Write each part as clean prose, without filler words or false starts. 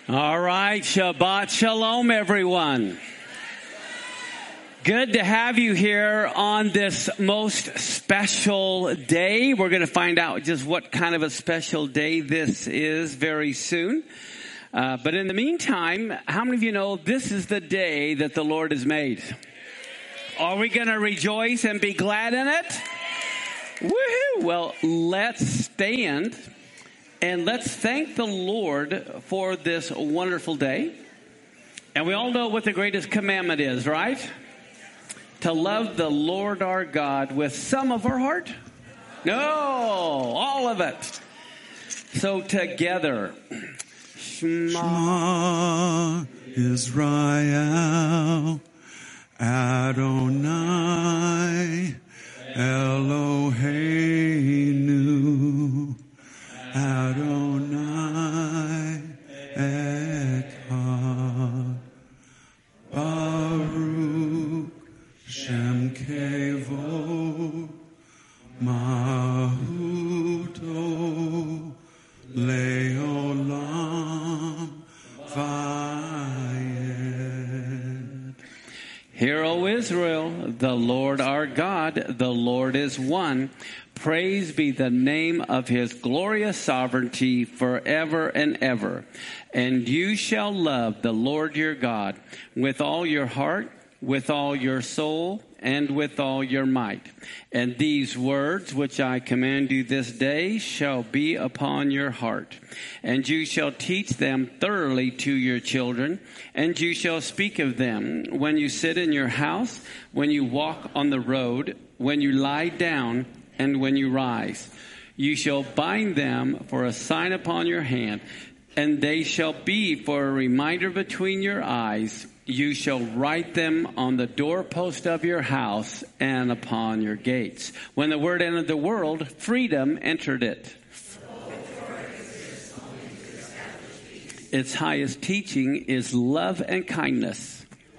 All right, Shabbat Shalom, everyone. Good to have you here on this most special day. We're going to find out just what kind of a special day this is very soon. But in the meantime, how many of you know this is the day that the Lord has made? Are we going to rejoice and be glad in it? Woohoo! Well, let's stand. And let's thank the Lord for this wonderful day. And we all know what the greatest commandment is, right? To love the Lord our God with some of our heart? No, all of it. So together. Shema Israel, Adonai, Eloheinu. Adonai Echad, Baruch Shem Kevod, Mahuto Leolam Vayed. Hear, O Israel, the Lord our God, the Lord is one. Praise be the name of his glorious sovereignty forever and ever. And you shall love the Lord your God with all your heart, with all your soul, and with all your might. And these words which I command you this day shall be upon your heart. And you shall teach them thoroughly to your children, and you shall speak of them when you sit in your house, when you walk on the road, when you lie down, and when you rise. You shall bind them for a sign upon your hand, and they shall be for a reminder between your eyes. You shall write them on the doorpost of your house and upon your gates. When the word entered the world, freedom entered it. Its highest teaching is love and kindness.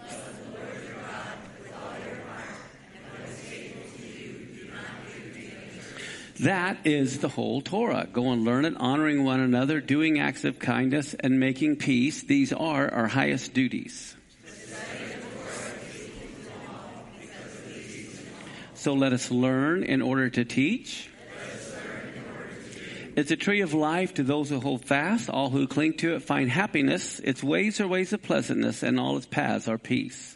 That is the whole Torah. Go and learn it, honoring one another, doing acts of kindness, and making peace. These are our highest duties. So let us learn in order to teach. It's a tree of life to those who hold fast. All who cling to it find happiness. Its ways are ways of pleasantness, and all its paths are peace.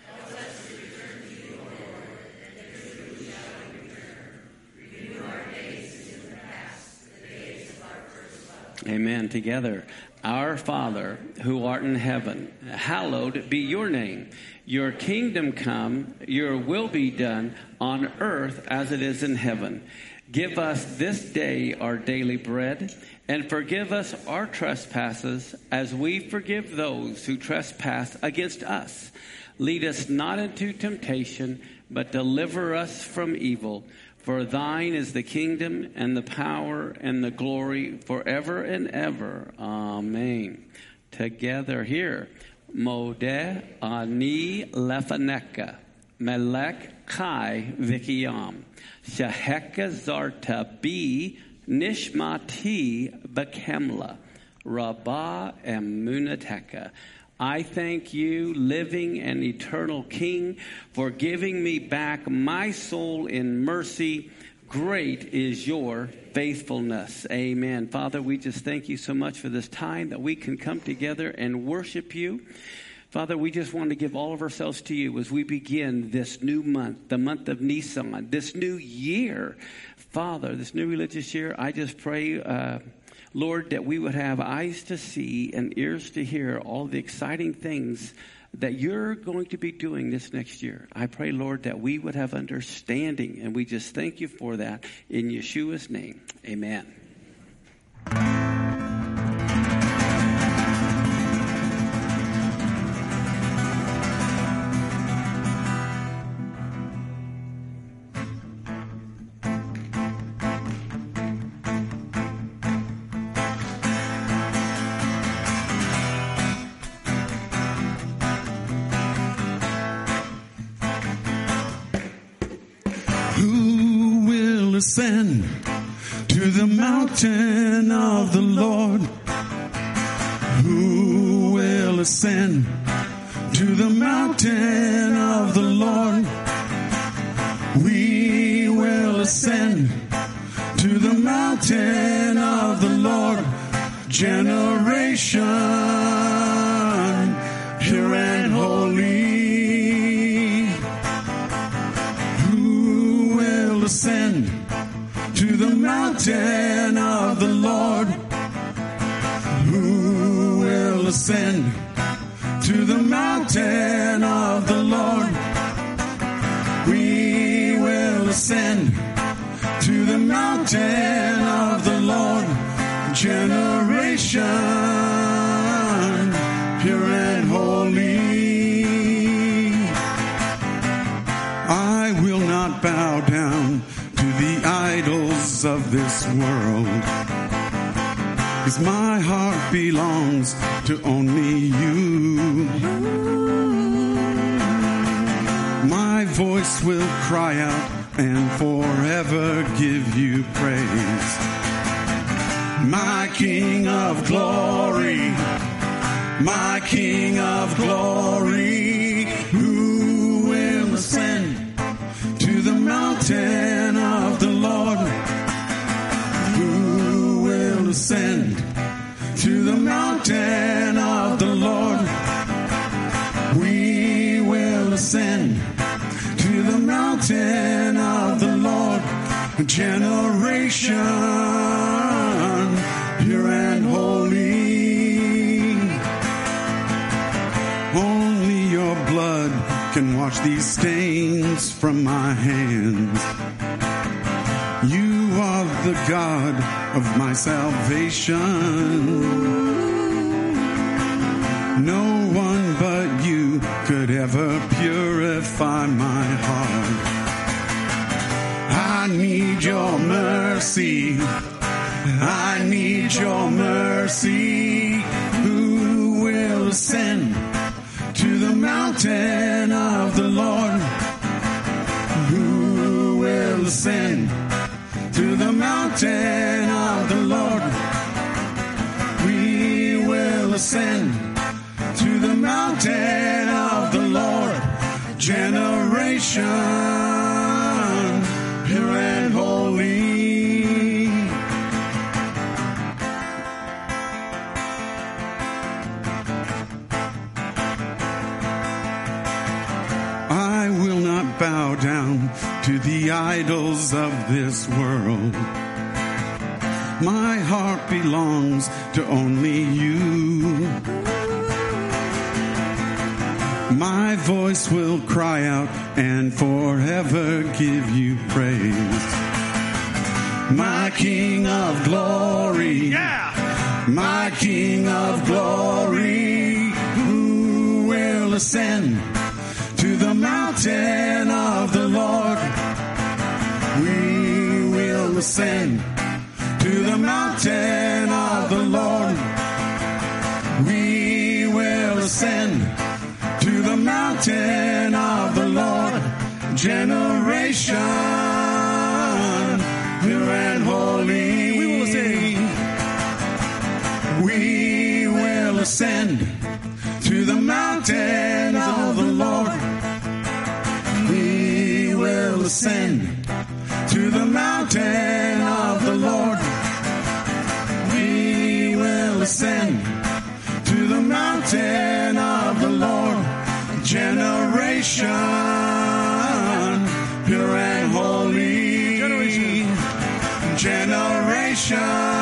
Amen. Together. Our Father, who art in heaven, hallowed be your name. Your kingdom come, your will be done on earth as it is in heaven. Give us this day our daily bread, and forgive us our trespasses as we forgive those who trespass against us. Lead us not into temptation, but deliver us from evil. For thine is the kingdom and the power and the glory forever and ever. Amen. Together here. Modeh ani lefaneka. Melech chai v'kiyam. Sheheka zarta bi nishmati bekemla. Rabbah emunateka. I thank you, living and eternal King, for giving me back my soul in mercy. Great is your faithfulness. Amen. Father, we just thank you so much for this time that we can come together and worship you. Father, we just want to give all of ourselves to you as we begin this new month, the month of Nisan, this new year. Father, this new religious year, I just pray, Lord, that we would have eyes to see and ears to hear all the exciting things that you're going to be doing this next year. I pray, Lord, that we would have understanding, and we just thank you for that in Yeshua's name. Amen. Ascend to the mountain of the Lord. Who ascend to the mountain of the Lord. We will ascend to the mountain of the Lord. Generation pure and holy, who will ascend to the mountain of the Lord? Who will ascend to the mountain of the Lord? We will ascend to the mountain of the Lord. Generation pure and holy, I will not bow down to the idols of this world, 'cause my heart belongs to only you. My voice will cry out and forever give you praise. My King of glory, my King of glory, who will ascend to the mountain of the Lord? Who will ascend to the mountain of the Lord? We will ascend to the mountain of the Lord. Generation pure and holy, only your blood can wash these stains from my hands. You are the God of my salvation. No one but you could ever purify my heart. I need your mercy. I need your mercy. Who will ascend to the mountain of the Lord? Who will ascend to the mountain of the Lord? We will ascend to the mountain of the Lord. Generation pure and holy. I will not bow down to the idols of this world. My heart belongs to only you. My voice will cry out and forever give you praise. My King of glory, my King of glory, who will ascend to the mountain of the Lord? We will ascend to the mountain of the Lord. We will ascend to the mountain of the Lord. Generation pure and holy, we will ascend. We will ascend to the mountain of the Lord. We will ascend to the mountain of the Lord. We will ascend to the mountain of the Lord. Generation pure and holy. Generation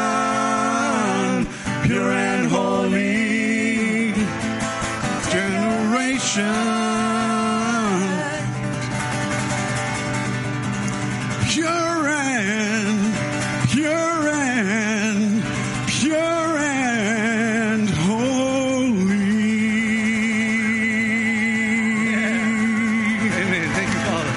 pure and holy. Generation pure and holy. Amen. Thank you, Father.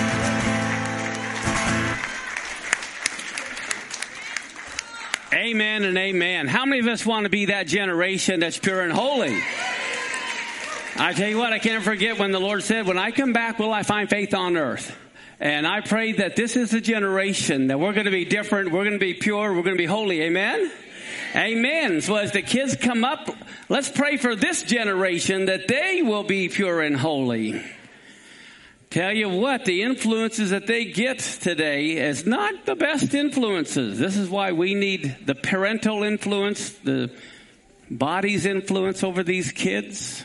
Amen and amen. How many of us want to be that generation that's pure and holy? I tell you what, I can't forget when the Lord said, when I come back, will I find faith on earth? And I pray that this is the generation that we're going to be different, we're going to be pure, we're going to be holy. Amen? Amen. So as the kids come up, let's pray for this generation that they will be pure and holy. Tell you what, the influences that they get today is not the best influences. This is why we need the parental influence, the body's influence over these kids.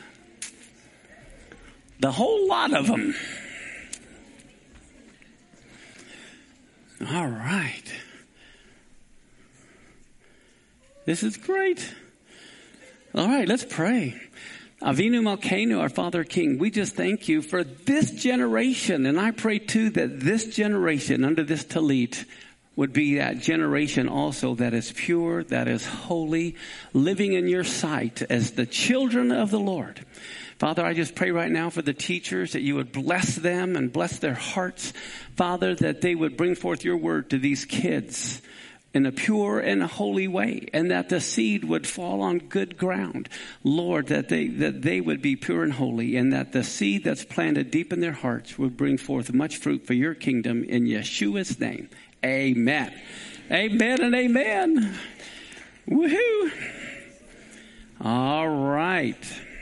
The whole lot of them. All right. This is great. All right, let's pray. Avinu Malkeinu, our Father King, we just thank you for this generation. And I pray too that this generation under this tallit would be that generation also that is pure, that is holy, living in your sight as the children of the Lord. Father, I just pray right now for the teachers that you would bless them and bless their hearts. Father, that they would bring forth your word to these kids in a pure and a holy way, and that the seed would fall on good ground. Lord, that they would be pure and holy, and that the seed that's planted deep in their hearts would bring forth much fruit for your kingdom in Yeshua's name. Amen. Amen and amen. Woohoo. All right.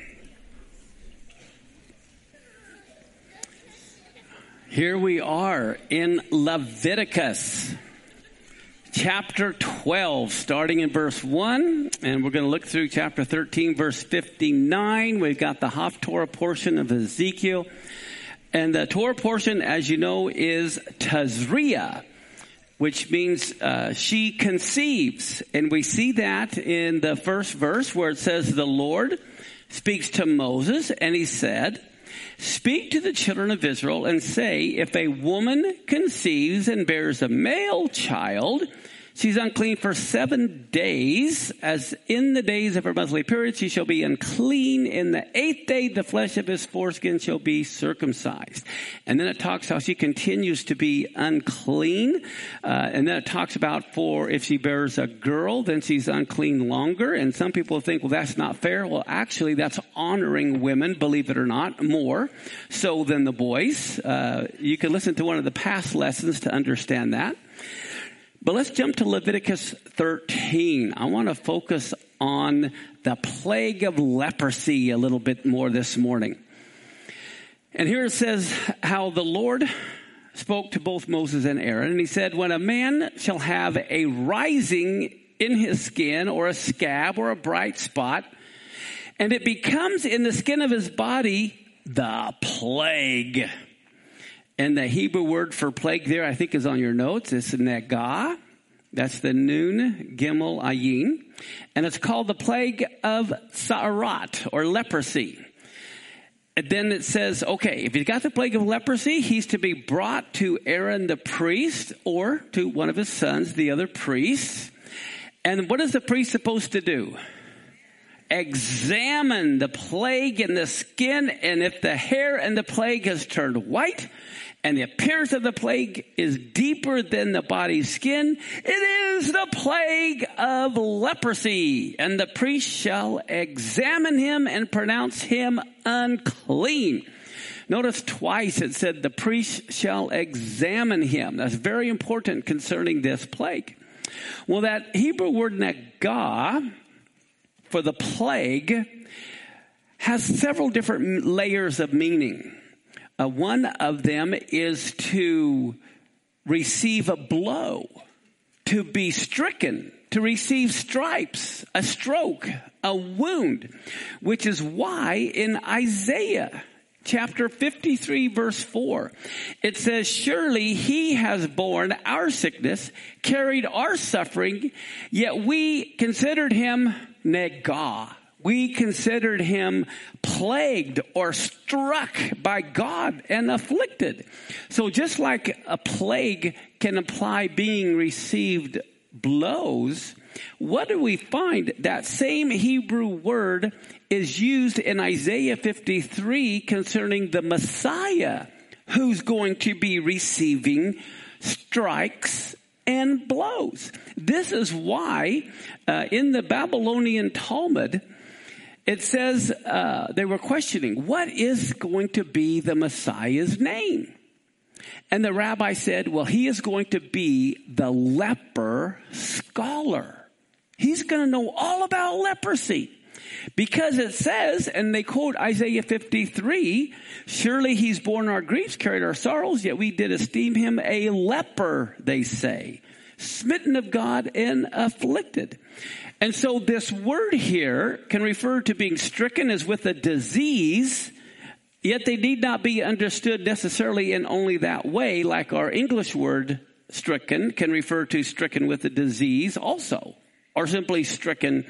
Here we are in Leviticus chapter 12, starting in verse 1, and we're going to look through chapter 13, verse 59. We've got the Haftorah portion of Ezekiel, and the Torah portion, as you know, is Tazria, which means she conceives, and we see that in the first verse where it says, the Lord speaks to Moses, and he said, speak to the children of Israel and say, if a woman conceives and bears a male child, she's unclean for 7 days. As in the days of her monthly period, she shall be unclean. In the 8th day, the flesh of his foreskin shall be circumcised. And then it talks how she continues to be unclean. And then it talks about for if she bears a girl, then she's unclean longer. And some people think, well, that's not fair. Well, actually, that's honoring women, believe it or not, more so than the boys. You can listen to one of the past lessons to understand that. But let's jump to Leviticus 13. I want to focus on the plague of leprosy a little bit more this morning. And here it says how the Lord spoke to both Moses and Aaron. And he said, when a man shall have a rising in his skin or a scab or a bright spot, and it becomes in the skin of his body the plague. And the Hebrew word for plague there, I think, is on your notes. It's negah. That's the Nun Gimel Ayin. And it's called the plague of Sa'arat, or leprosy. And then it says, okay, if he's got the plague of leprosy, he's to be brought to Aaron the priest, or to one of his sons, the other priests. And what is the priest supposed to do? Examine the plague in the skin, and if the hair in the plague has turned white, and the appearance of the plague is deeper than the body's skin, it is the plague of leprosy. And the priest shall examine him and pronounce him unclean. Notice twice it said the priest shall examine him. That's very important concerning this plague. Well, that Hebrew word negah for the plague has several different layers of meaning. One of them is to receive a blow, to be stricken, to receive stripes, a stroke, a wound, which is why in Isaiah chapter 53 verse 4, it says, surely he has borne our sickness, carried our suffering, yet we considered him negah. We considered him plagued or struck by God and afflicted. So just like a plague can imply being received blows, what do we find? That same Hebrew word is used in Isaiah 53 concerning the Messiah who's going to be receiving strikes and blows. This is why in the Babylonian Talmud, it says they were questioning, what is going to be the Messiah's name? And the rabbi said, well, he is going to be the leper scholar. He's going to know all about leprosy. Because it says, and they quote Isaiah 53, surely he's borne our griefs, carried our sorrows, yet we did esteem him a leper, they say, smitten of God and afflicted. And so this word here can refer to being stricken as with a disease, yet they need not be understood necessarily in only that way, like our English word stricken can refer to stricken with a disease also, or simply stricken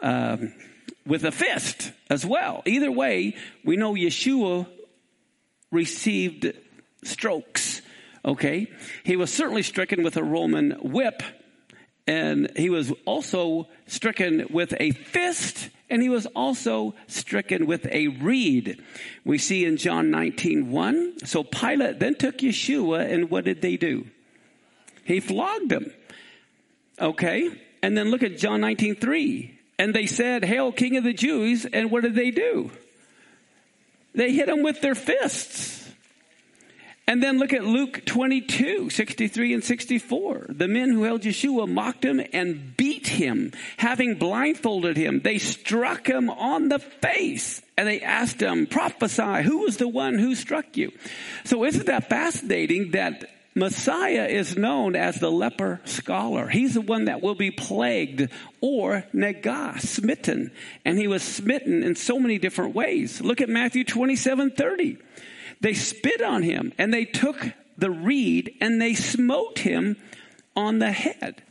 with a fist as well. Either way, we know Yeshua received strokes, okay? He was certainly stricken with a Roman whip, and he was also stricken with a fist, and he was also stricken with a reed. We see in John 19:1. So Pilate then took Yeshua, and what did they do? He flogged him, okay? And then look at John 19:3. And they said, "Hail, King of the Jews." And what did they do? They hit him with their fists. And then look at Luke 22:63 and 64. The men who held Yeshua mocked him and beat him, having blindfolded him. They struck him on the face. And they asked him, "Prophesy, who was the one who struck you?" So isn't that fascinating that Messiah is known as the leper scholar. He's the one that will be plagued, or negah, smitten. And he was smitten in so many different ways. Look at Matthew 27:30. They spit on him, and they took the reed, and they smote him on the head.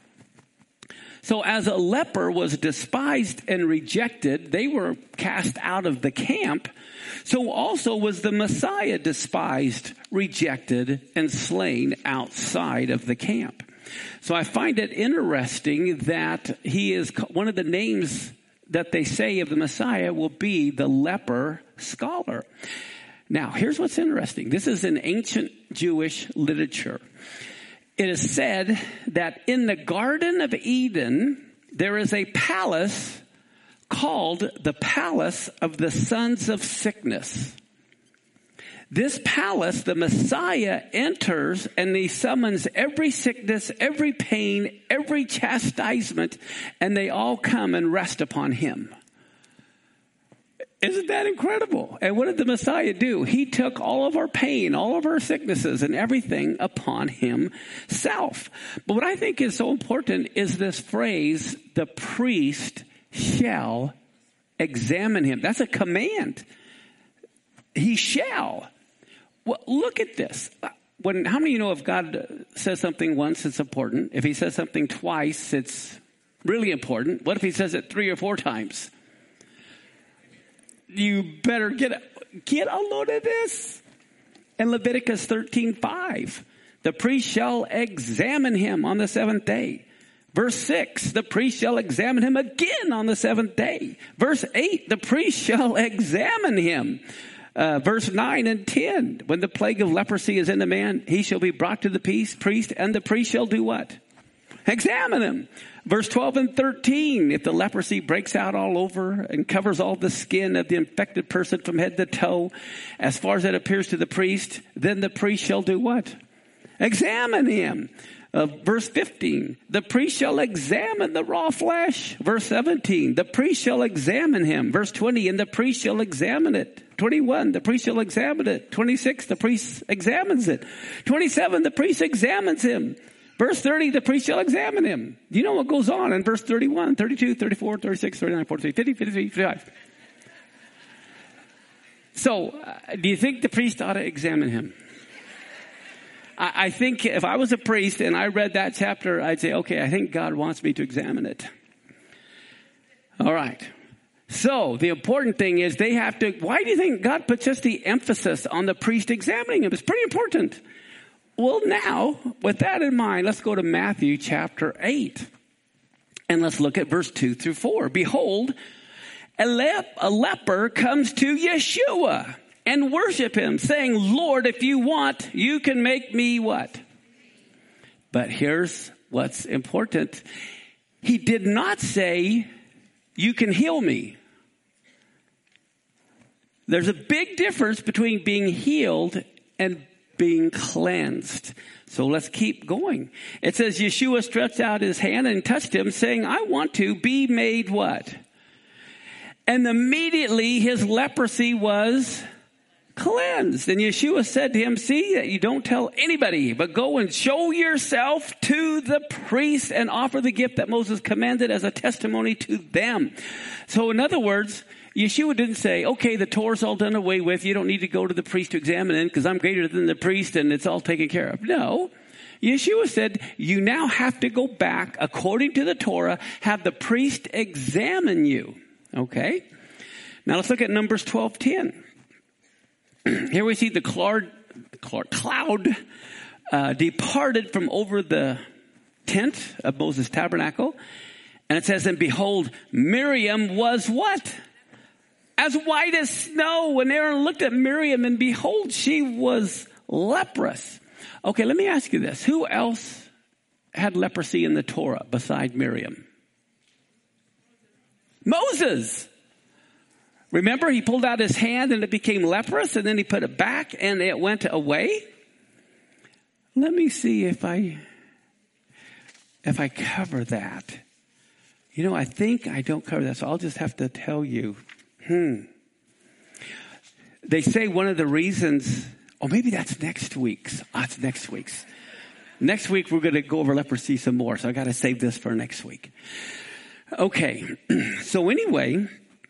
So as a leper was despised and rejected, they were cast out of the camp. So also was the Messiah despised, rejected, and slain outside of the camp. So I find it interesting that he is one of the names that they say of the Messiah will be the leper scholar. Now, here's what's interesting. This is in ancient Jewish literature. It is said that in the Garden of Eden, there is a palace called the Palace of the Sons of Sickness. This palace, the Messiah enters and he summons every sickness, every pain, every chastisement, and they all come and rest upon him. Isn't that incredible? And what did the Messiah do? He took all of our pain, all of our sicknesses and everything upon himself. But what I think is so important is this phrase, the priest shall examine him. That's a command. He shall. Well, look at this. How many of you know if God says something once, it's important? If he says something twice, it's really important. What if he says it 3 or 4 times? You better get a load of this. In Leviticus 13:5, the priest shall examine him on the 7th day. Verse 6, the priest shall examine him again on the 7th day. Verse 8, the priest shall examine him. Verse 9 and 10, when the plague of leprosy is in the man, he shall be brought to the priest, and the priest shall do what? Examine him. Verse 12 and 13, if the leprosy breaks out all over and covers all the skin of the infected person from head to toe, as far as it appears to the priest, then the priest shall do what? Examine him. Verse 15, the priest shall examine the raw flesh. Verse 17, the priest shall examine him. Verse 20, and the priest shall examine it. 21, the priest shall examine it. 26, the priest examines it. 27, the priest examines him. Verse 30, the priest shall examine him. You know what goes on in verse 31, 32, 34, 36, 39, 43, 50, 53, 55. So, do you think the priest ought to examine him? I think if I was a priest and I read that chapter, I'd say, okay, I think God wants me to examine it. All right. So the important thing is they have to, why do you think God puts just the emphasis on the priest examining him? It's pretty important. Well, now, with that in mind, let's go to Matthew chapter 8. And let's look at verse 2 through 4. Behold, a leper comes to Yeshua and worship him, saying, Lord, if you want, you can make me what? But here's what's important. He did not say, you can heal me. There's a big difference between being healed and being cleansed. So let's keep going. It says Yeshua stretched out his hand and touched him, saying, I want to be made what? And immediately his leprosy was cleansed. And Yeshua said to him, see that you don't tell anybody, but go and show yourself to the priest and offer the gift that Moses commanded as a testimony to them. So in other words, Yeshua didn't say, okay, the Torah's all done away with. You don't need to go to the priest to examine it because I'm greater than the priest and it's all taken care of. No. Yeshua said, you now have to go back according to the Torah, have the priest examine you. Okay. Now let's look at Numbers 12:10. Here we see the cloud departed from over the tent of Moses' tabernacle. And it says, and behold, Miriam was what? As white as snow. When Aaron looked at Miriam, and behold, she was leprous. Okay, let me ask you this. Who else had leprosy in the Torah beside Miriam? Moses. Remember, he pulled out his hand and it became leprous, and then he put it back and it went away. Let me see if I cover that. You know, I think I don't cover that, so I'll just have to tell you. They say one of the reasons, or maybe that's next week's. It's next week's. Next week we're going to go over leprosy some more, so I got to save this for next week. Okay, so anyway,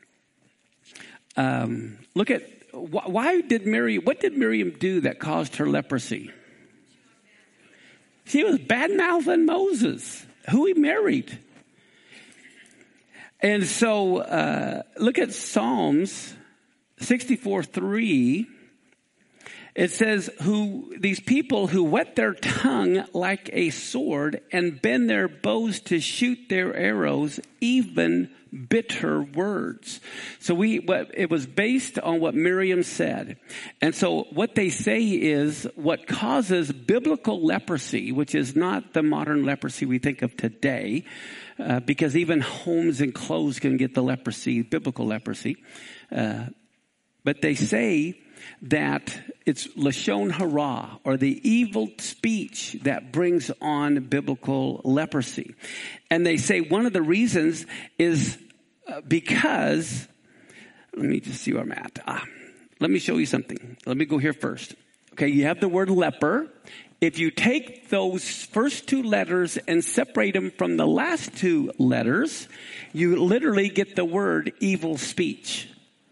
look at what did Miriam do that caused her leprosy? She was bad-mouthing Moses, who he married. And so look at Psalms 64:3. It says, these people who whet their tongue like a sword and bend their bows to shoot their arrows, even bitter words. So it was based on what Miriam said. And so what they say is what causes biblical leprosy, which is not the modern leprosy we think of today, because even homes and clothes can get the leprosy, biblical leprosy. But they say that it's lashon hara, or the evil speech that brings on biblical leprosy. And they say one of the reasons is because, let me just see where I'm at. Let me show you something. Let me go here first. Okay, you have the word leper. If you take those first two letters and separate them from the last two letters, you literally get the word evil speech.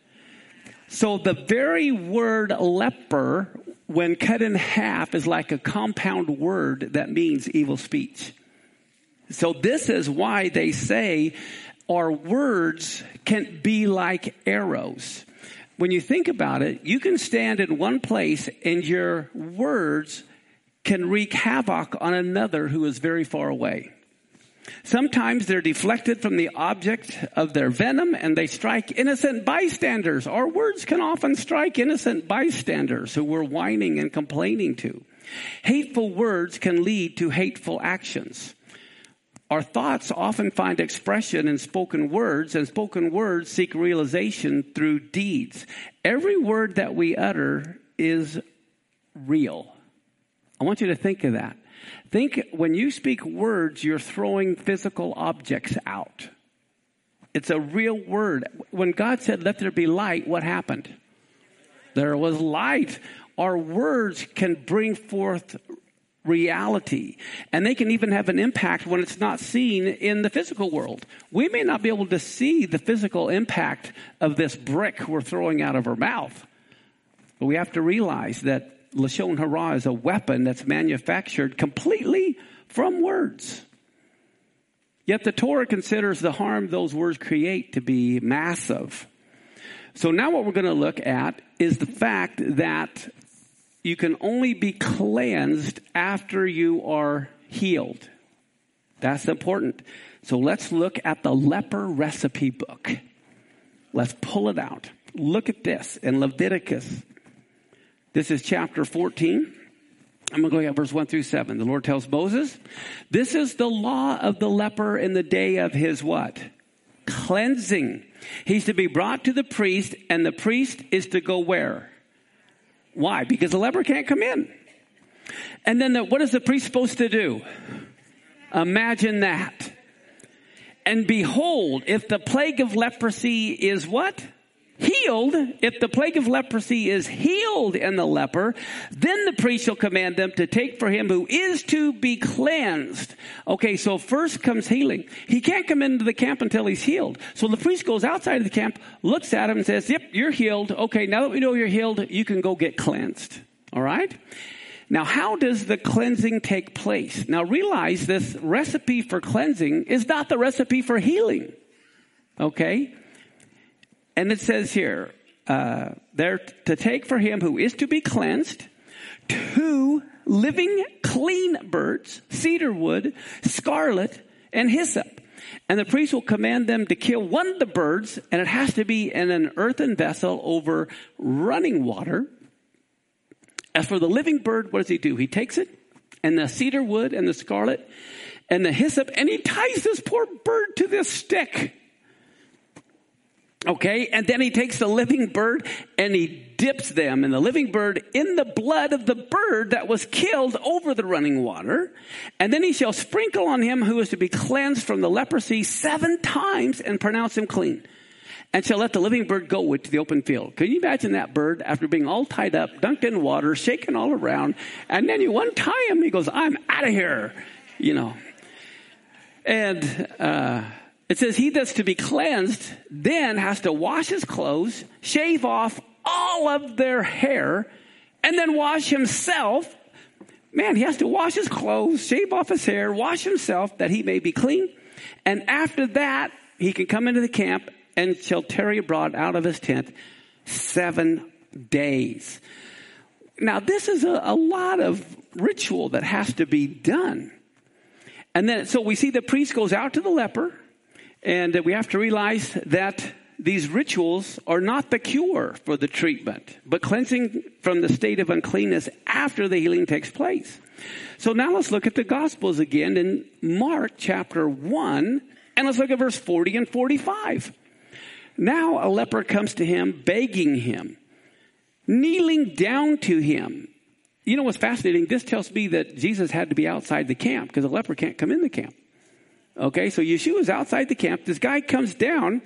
So the very word leper, when cut in half, is like a compound word that means evil speech. So this is why they say our words can be like arrows. When you think about it, you can stand in one place and your words can wreak havoc on another who is very far away. Sometimes they're deflected from the object of their venom and they strike innocent bystanders. Our words can often strike innocent bystanders who we're whining and complaining to. Hateful words can lead to hateful actions. Our thoughts often find expression in spoken words, and spoken words seek realization through deeds. Every word that we utter is real. I want you to think of that. Think when you speak words, you're throwing physical objects out. It's a real word. When God said, let there be light, what happened? There was light. Our words can bring forth reality. And they can even have an impact when it's not seen in the physical world. We may not be able to see the physical impact of this brick we're throwing out of our mouth. But we have to realize that lashon hara is a weapon that's manufactured completely from words. Yet the Torah considers the harm those words create to be massive. So now what we're going to look at is the fact that you can only be cleansed after you are healed. That's important. So let's look at the leper recipe book. Let's pull it out. Look at this in Leviticus. This is chapter 14. I'm going to look at verse 1 through 7. The Lord tells Moses, this is the law of the leper in the day of his what? Cleansing. He's to be brought to the priest, and the priest is to go where? Why? Because the leper can't come in. And then what is the priest supposed to do? Imagine that. And behold, if the plague of leprosy is what? Healed. If the plague of leprosy is healed in the leper, then the priest shall command them to take for him who is to be cleansed. Okay, so first comes healing. He can't come into the camp until he's healed. So the priest goes outside of the camp, looks at him and says, yep, you're healed. Okay, now that we know you're healed, you can go get cleansed. All right? Now, how does the cleansing take place? Now, realize this recipe for cleansing is not the recipe for healing. Okay? And it says here, they're to take for him who is to be cleansed 2 living clean birds, cedar wood, scarlet, and hyssop. And the priest will command them to kill one of the birds, and it has to be in an earthen vessel over running water. As for the living bird, what does he do? He takes it, and the cedar wood, and the scarlet, and the hyssop, and he ties this poor bird to this stick. Okay, and then he takes the living bird, and he dips them and the living bird in the blood of the bird that was killed over the running water. And then he shall sprinkle on him who is to be cleansed from the leprosy 7 times and pronounce him clean. And shall let the living bird go to the open field. Can you imagine that bird after being all tied up, dunked in water, shaken all around, and then you untie him, he goes, I'm out of here, you know. And it says he that's to be cleansed then has to wash his clothes, shave off all of their hair, and then wash himself. Man, he has to wash his clothes, shave off his hair, wash himself that he may be clean. And after that, he can come into the camp and shall tarry abroad out of his tent 7 days. Now, this is a lot of ritual that has to be done. And then, so we see the priest goes out to the leper, and we have to realize that these rituals are not the cure for the treatment, but cleansing from the state of uncleanness after the healing takes place. So now let's look at the Gospels again in Mark chapter 1, and let's look at verse 40 and 45. Now a leper comes to him, begging him, kneeling down to him. You know what's fascinating? This tells me that Jesus had to be outside the camp because a leper can't come in the camp. Okay, so Yeshua's outside the camp. This guy comes down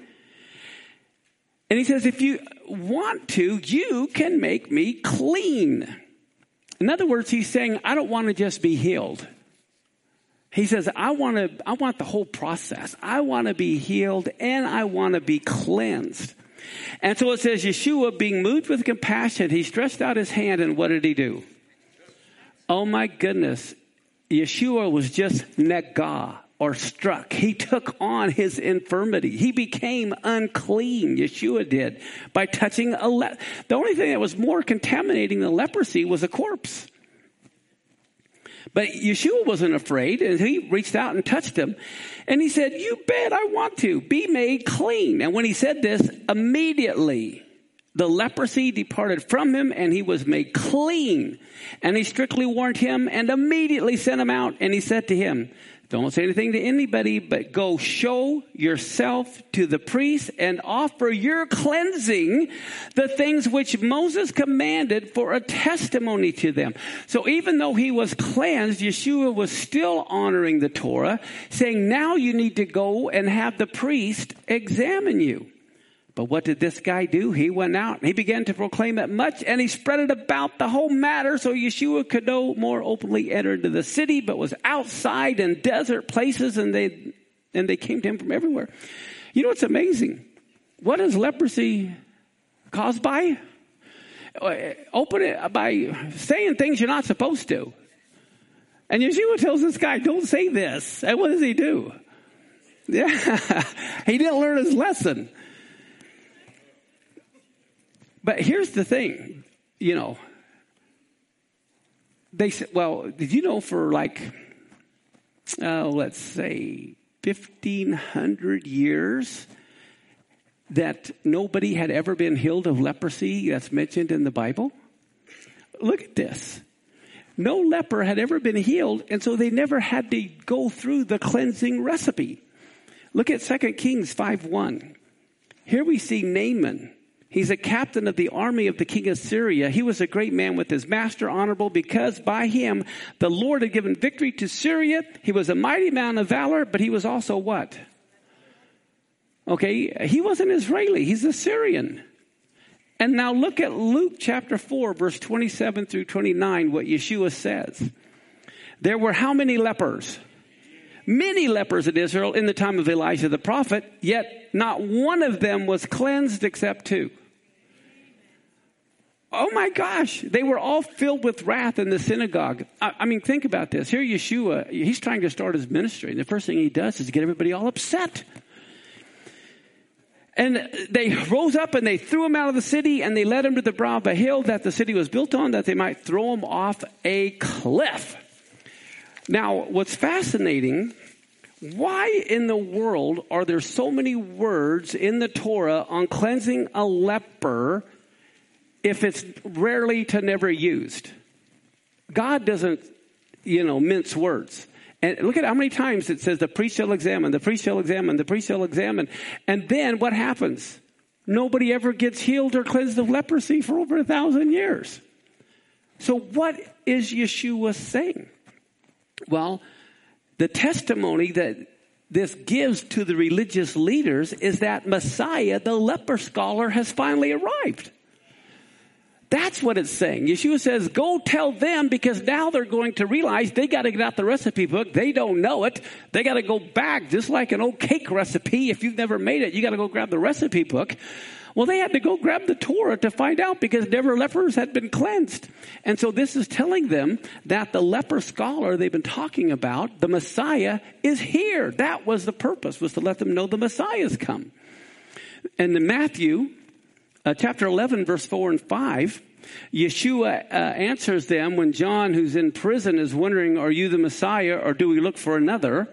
and he says, if you want to, you can make me clean. In other words, he's saying, I don't want to just be healed. He says, I want the whole process. I want to be healed and I want to be cleansed. And so it says, Yeshua, being moved with compassion, he stretched out his hand, and what did he do? Oh my goodness. Yeshua was just negah, or struck. He took on his infirmity. He became unclean. Yeshua did by touching the only thing that was more contaminating than leprosy was a corpse. But Yeshua wasn't afraid, and he reached out and touched him. And he said, you bet I want to be made clean. And when he said this, immediately the leprosy departed from him, and he was made clean. And he strictly warned him and immediately sent him out. And he said to him, don't say anything to anybody, but go show yourself to the priest and offer your cleansing, the things which Moses commanded, for a testimony to them. So even though he was cleansed, Yeshua was still honoring the Torah, saying, now you need to go and have the priest examine you. But what did this guy do? He went out and he began to proclaim it much, and he spread it about the whole matter, so Yeshua could no more openly enter into the city, but was outside in desert places, and they came to him from everywhere. You know what's amazing? What is leprosy caused by? Open it by saying things you're not supposed to. And Yeshua tells this guy, don't say this. And what does he do? Yeah, he didn't learn his lesson. But here's the thing, you know, they said, well, did you know for let's say 1,500 years that nobody had ever been healed of leprosy that's mentioned in the Bible? Look at this. No leper had ever been healed, and so they never had to go through the cleansing recipe. Look at 2 Kings 5:1. Here we see Naaman He's a captain of the army of the king of Syria. He was a great man with his master, honorable, because by him the Lord had given victory to Syria. He was a mighty man of valor, but he was also what? Okay, he wasn't Israeli. He's a Syrian. And now look at Luke chapter 4, verse 27 through 29, what Yeshua says. There were how many lepers? Many lepers in Israel in the time of Elijah the prophet, yet not one of them was cleansed except two. Oh my gosh, they were all filled with wrath in the synagogue. I mean, think about this. Here Yeshua, he's trying to start his ministry. And the first thing he does is get everybody all upset. And they rose up and they threw him out of the city and they led him to the brow of a hill that the city was built on, that they might throw him off a cliff. Now, what's fascinating, why in the world are there so many words in the Torah on cleansing a leper if it's rarely to never used? God doesn't, mince words. And look at how many times it says the priest shall examine, the priest shall examine, the priest shall examine. And then what happens? Nobody ever gets healed or cleansed of leprosy for over 1,000 years. So what is Yeshua saying? Well, the testimony that this gives to the religious leaders is that Messiah, the leper scholar, has finally arrived. That's what it's saying. Yeshua says, go tell them, because now they're going to realize they got to get out the recipe book. They don't know it. They got to go back, just like an old cake recipe. If you've never made it, you got to go grab the recipe book. Well, they had to go grab the Torah to find out, because never lepers had been cleansed. And so this is telling them that the leper scholar they've been talking about, the Messiah, is here. That was the purpose, was to let them know the Messiah's come. And in Matthew chapter 11, verse 4 and 5, Yeshua answers them when John, who's in prison, is wondering, are you the Messiah or do we look for another?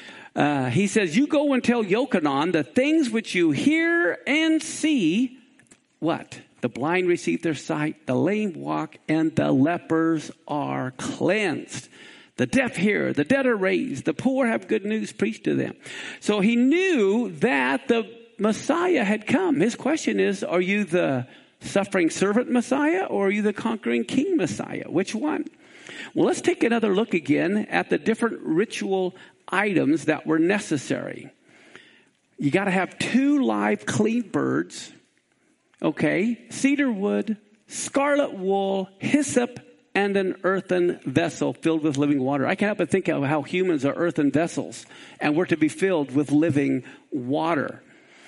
He says, you go and tell Yochanan the things which you hear and see. What? The blind receive their sight, the lame walk, and the lepers are cleansed. The deaf hear, the dead are raised, the poor have good news preached to them. So he knew that the Messiah had come. His question is, are you the suffering servant Messiah or are you the conquering king Messiah? Which one? Well, let's take another look again at the different ritual items that were necessary. You got to have 2 live clean birds, okay, cedar wood, scarlet wool, hyssop, and an earthen vessel filled with living water. I can't help but think of how humans are earthen vessels, and we're to be filled with living water.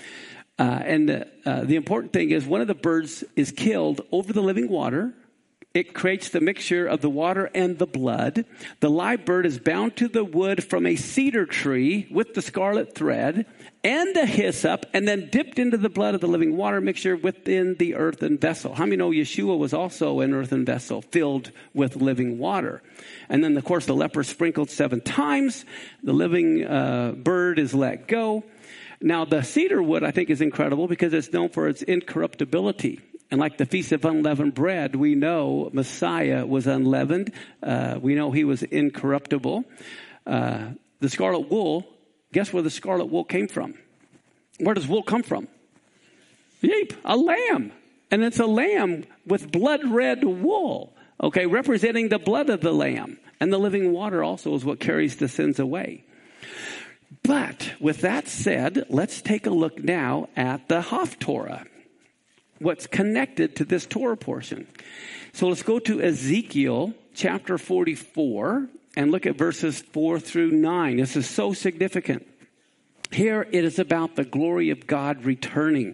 The important thing is one of the birds is killed over the living water. It creates the mixture of the water and the blood. The live bird is bound to the wood from a cedar tree with the scarlet thread and the hyssop, and then dipped into the blood of the living water mixture within the earthen vessel. How many know Yeshua was also an earthen vessel filled with living water? And then, of course, the leper sprinkled 7 times. The living bird is let go. Now, the cedar wood, I think, is incredible because it's known for its incorruptibility. And like the Feast of Unleavened Bread, we know Messiah was unleavened. We know he was incorruptible. The scarlet wool, guess where the scarlet wool came from? Where does wool come from? Yep, a lamb. And it's a lamb with blood red wool, okay, representing the blood of the lamb. And the living water also is what carries the sins away. But with that said, let's take a look now at the Haftorah, what's connected to this Torah portion. So let's go to Ezekiel chapter 44 and look at verses 4 through 9. This is so significant. Here it is about the glory of God returning.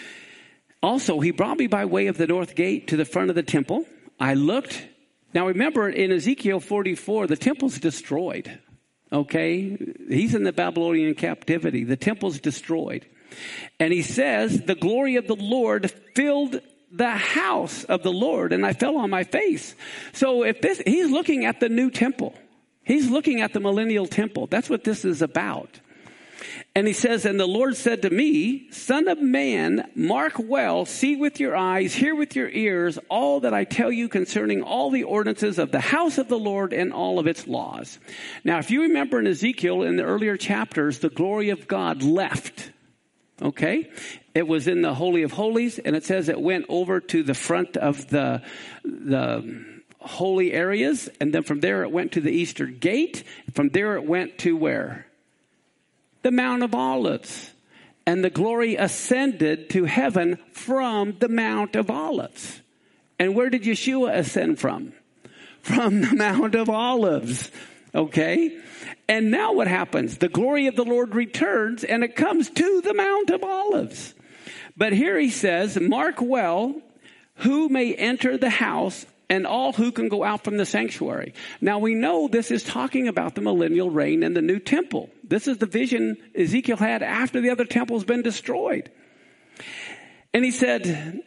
Also, he brought me by way of the north gate to the front of the temple. I looked. Now remember, in Ezekiel 44, the temple's destroyed. Okay, he's in the Babylonian captivity. The temple's destroyed. And he says, the glory of the Lord filled the house of the Lord, and I fell on my face. So he's looking at the new temple. He's looking at the millennial temple. That's what this is about. And he says, and the Lord said to me, Son of man, mark well, see with your eyes, hear with your ears, all that I tell you concerning all the ordinances of the house of the Lord and all of its laws. Now, if you remember in Ezekiel, in the earlier chapters, the glory of God left. Okay? It was in the Holy of Holies, and it says it went over to the front of the holy areas, and then from there it went to the eastern gate. From there it went to where? The Mount of Olives. And the glory ascended to heaven from the Mount of Olives. And where did Yeshua ascend from? From the Mount of Olives. Okay? And now what happens? The glory of the Lord returns, and it comes to the Mount of Olives. But here he says, mark well who may enter the house and all who can go out from the sanctuary. Now we know this is talking about the millennial reign and the new temple. This is the vision Ezekiel had after the other temple's been destroyed. And he said,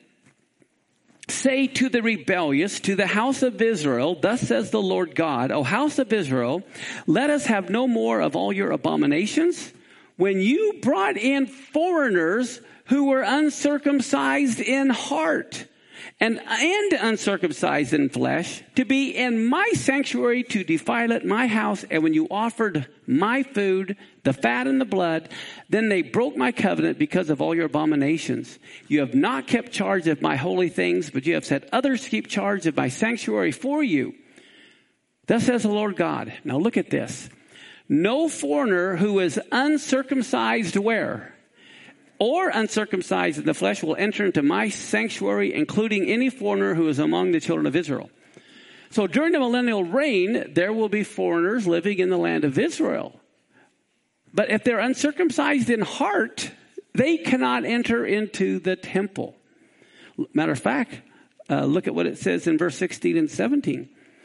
say to the rebellious, to the house of Israel, thus says the Lord God, O house of Israel, let us have no more of all your abominations. When you brought in foreigners who were uncircumcised in heart, and uncircumcised in flesh, to be in my sanctuary, to defile it, my house. And when you offered my food, the fat and the blood, then they broke my covenant because of all your abominations. You have not kept charge of my holy things, but you have set others to keep charge of my sanctuary for you. Thus says the Lord God. Now look at this. No foreigner who is uncircumcised where? Or uncircumcised in the flesh will enter into my sanctuary, including any foreigner who is among the children of Israel. So during the millennial reign, there will be foreigners living in the land of Israel. But if they're uncircumcised in heart, they cannot enter into the temple. Matter of fact, look at what it says in verse 16 and 17.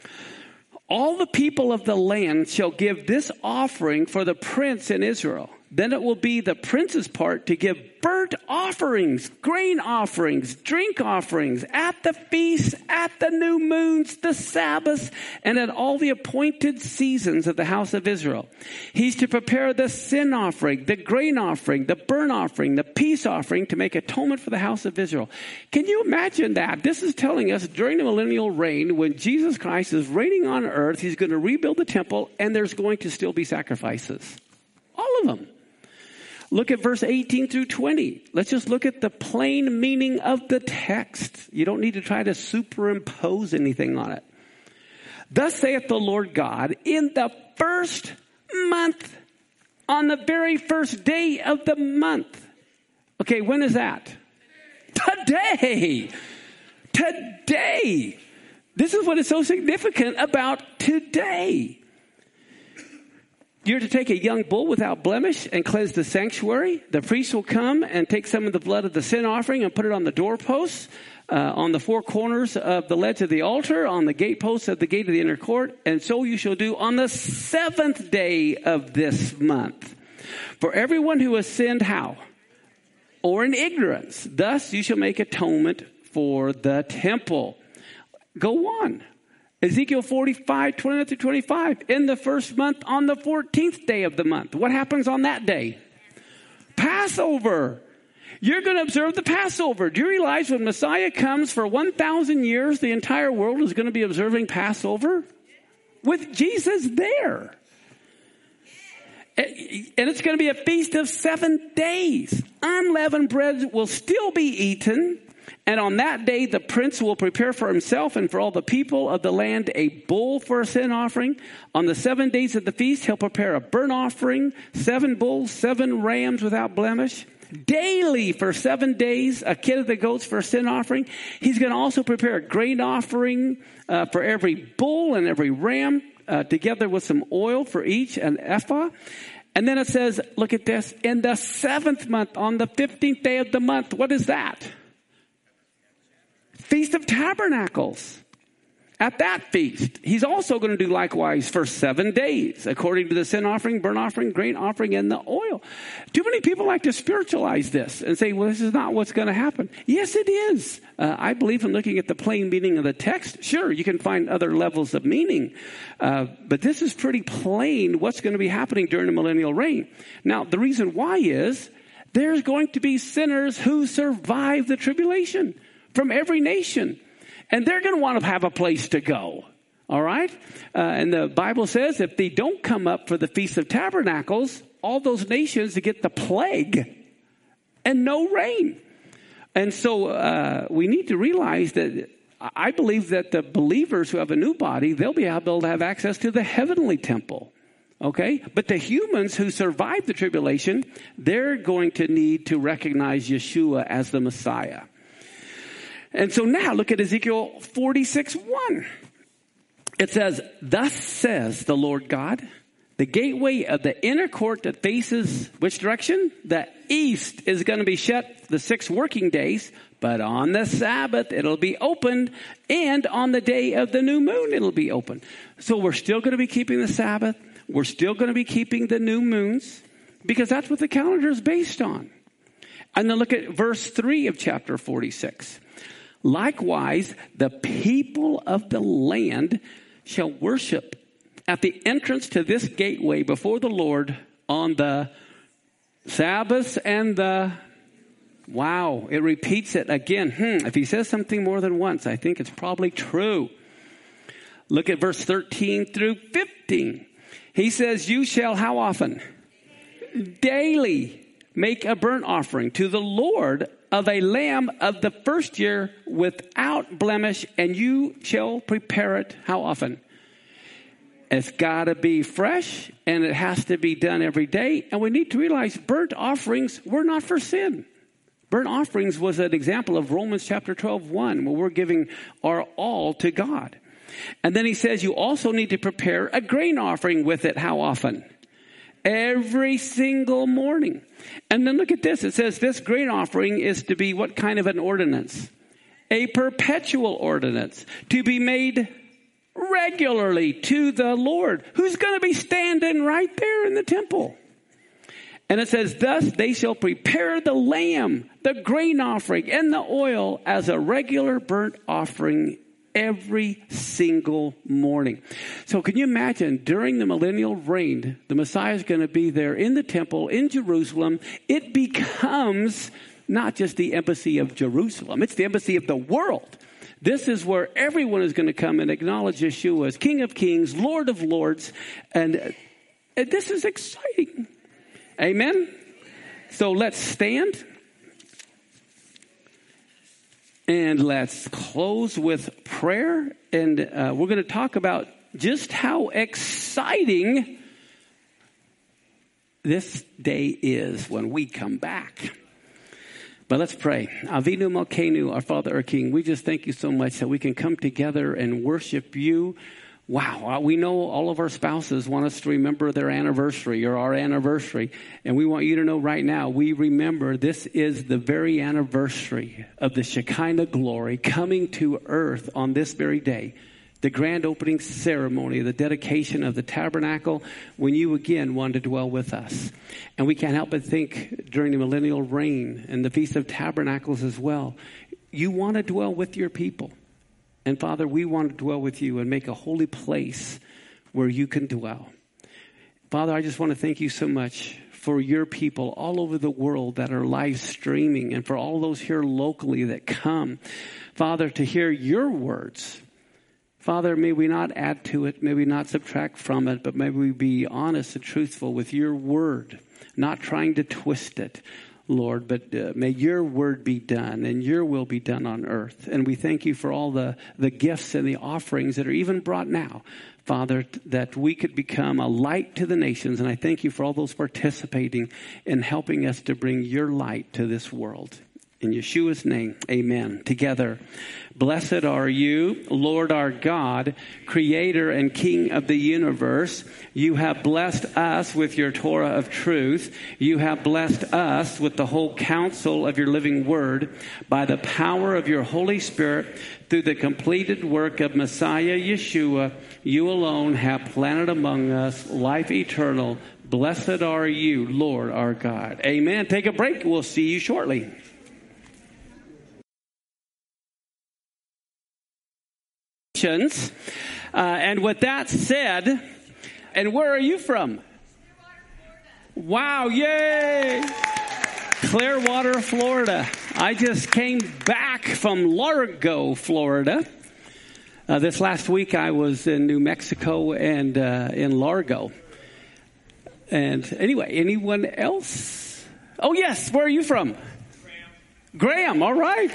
All the people of the land shall give this offering for the prince in Israel. Then it will be the prince's part to give burnt offerings, grain offerings, drink offerings at the feasts, at the new moons, the Sabbaths, and at all the appointed seasons of the house of Israel. He's to prepare the sin offering, the grain offering, the burnt offering, the peace offering to make atonement for the house of Israel. Can you imagine that? This is telling us during the millennial reign, when Jesus Christ is reigning on earth, he's going to rebuild the temple, and there's going to still be sacrifices. All of them. Look at verse 18 through 20. Let's just look at the plain meaning of the text. You don't need to try to superimpose anything on it. Thus saith the Lord God, in the first month, on the very first day of the month. Okay, when is that? Today. Today. This is what is so significant about today. You're to take a young bull without blemish and cleanse the sanctuary. The priest will come and take some of the blood of the sin offering and put it on the doorposts, on the four corners of the ledge of the altar, on the gateposts of the gate of the inner court. And so you shall do on the 7th day of this month. For everyone who has sinned, how? Or in ignorance. Thus you shall make atonement for the temple. Go on. Ezekiel 45, 29 through 25. In the first month, on the 14th day of the month. What happens on that day? Passover. You're going to observe the Passover. Do you realize when Messiah comes for 1,000 years, the entire world is going to be observing Passover? With Jesus there. And it's going to be a feast of 7 days. Unleavened bread will still be eaten. And on that day, the prince will prepare for himself and for all the people of the land a bull for a sin offering. On the 7 days of the feast, he'll prepare a burnt offering, 7 bulls, 7 rams without blemish. Daily for 7 days, a kid of the goats for a sin offering. He's going to also prepare a grain offering for every bull and every ram, together with some oil for each, an ephah. And then it says, look at this, in the 7th month, on the 15th day of the month, what is that? Feast of Tabernacles. At that feast, he's also going to do likewise for 7 days, according to the sin offering, burnt offering, grain offering, and the oil. Too many people like to spiritualize this and say, well, this is not what's going to happen. Yes, it is. I believe in looking at the plain meaning of the text. Sure, you can find other levels of meaning. But this is pretty plain what's going to be happening during the millennial reign. Now, the reason why is there's going to be sinners who survive the tribulation from every nation. And they're going to want to have a place to go. All right? And the Bible says if they don't come up for the Feast of Tabernacles, all those nations that get the plague, and no rain. And so we need to realize that I believe that the believers who have a new body, they'll be able to have access to the heavenly temple. Okay? But the humans who survive the tribulation, they're going to need to recognize Yeshua as the Messiah. And so now look at Ezekiel 46:1. It says, thus says the Lord God, the gateway of the inner court that faces which direction? The east is going to be shut the 6 working days, but on the Sabbath it'll be opened, and on the day of the new moon it'll be open. So we're still going to be keeping the Sabbath. We're still going to be keeping the new moons because that's what the calendar is based on. And then look at verse 3 of chapter 46. Likewise, the people of the land shall worship at the entrance to this gateway before the Lord on the Sabbaths and the... Wow, it repeats it again. If he says something more than once, I think it's probably true. Look at verse 13 through 15. He says, you shall how often? Daily make a burnt offering to the Lord of a lamb of the first year without blemish, and you shall prepare it how often? It's got to be fresh, and it has to be done every day. And we need to realize burnt offerings were not for sin. Burnt offerings was an example of Romans chapter 12:1, where we're giving our all to God. And then he says you also need to prepare a grain offering with it. How often? Every single morning. And then look at this. It says this grain offering is to be what kind of an ordinance? A perpetual ordinance, to be made regularly to the Lord, who's going to be standing right there in the temple. And it says, thus they shall prepare the lamb, the grain offering, and the oil as a regular burnt offering every single morning. So can you imagine during the millennial reign, the Messiah is going to be there in the temple in Jerusalem. It becomes not just the embassy of Jerusalem. It's the embassy of the world. This is where everyone is going to come and acknowledge Yeshua as King of Kings, Lord of Lords. And this is exciting. Amen. So let's stand. And let's close with prayer. And we're going to talk about just how exciting this day is when we come back. But let's pray. Avinu Malkeinu, our Father, our King, we just thank you so much that we can come together and worship you. Wow, we know all of our spouses want us to remember their anniversary or our anniversary. And we want you to know right now, we remember this is the very anniversary of the Shekinah glory coming to earth on this very day. The grand opening ceremony, the dedication of the tabernacle, when you again wanted to dwell with us. And we can't help but think during the millennial reign and the Feast of Tabernacles as well, you want to dwell with your people. And Father, we want to dwell with you and make a holy place where you can dwell. Father, I just want to thank you so much for your people all over the world that are live streaming and for all those here locally that come, Father, to hear your words. Father, may we not add to it, may we not subtract from it, but may we be honest and truthful with your word, not trying to twist it. Lord, but may your word be done and your will be done on earth. And we thank you for all the gifts and the offerings that are even brought now, Father, that we could become a light to the nations. And I thank you for all those participating in helping us to bring your light to this world. In Yeshua's name, amen. Together, blessed are you, Lord our God, creator and king of the universe. You have blessed us with your Torah of truth. You have blessed us with the whole counsel of your living word by the power of your Holy Spirit through the completed work of Messiah Yeshua. You alone have planted among us life eternal. Blessed are you, Lord our God. Amen. Take a break. We'll see you shortly. And with that said, and where are you from? Wow, yay! Clearwater, Florida. I just came back from Largo, Florida. This last week I was in New Mexico and in Largo. And anyway, anyone else? Oh yes, where are you from? Graham, all right.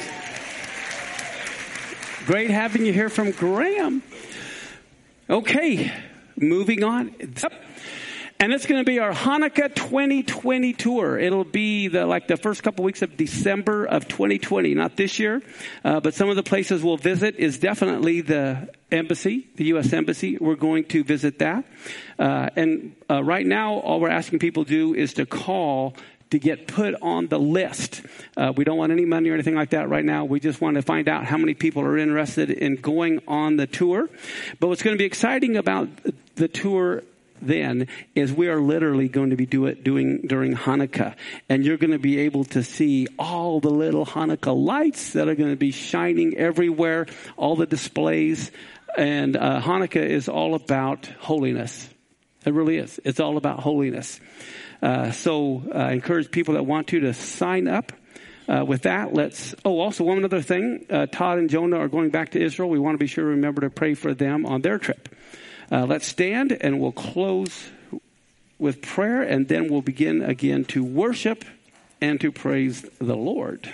Great having you here from Graham. Okay, moving on. And it's going to be our Hanukkah 2020 tour. It'll be the first couple weeks of December of 2020, not this year. But some of the places we'll visit is definitely the embassy, the U.S. Embassy. We're going to visit that. And right now, all we're asking people to do is to call to get put on the list. We don't want any money or anything like that right now. We just want to find out how many people are interested in going on the tour. But what's going to be exciting about the tour then is we are literally going to be doing during Hanukkah. And you're going to be able to see all the little Hanukkah lights that are going to be shining everywhere, all the displays. And Hanukkah is all about holiness. It really is. It's all about holiness. So I encourage people that want to sign up. With that, also one other thing. Todd and Jonah are going back to Israel. We want to be sure to remember to pray for them on their trip. Let's stand and we'll close with prayer, and then we'll begin again to worship and to praise the Lord.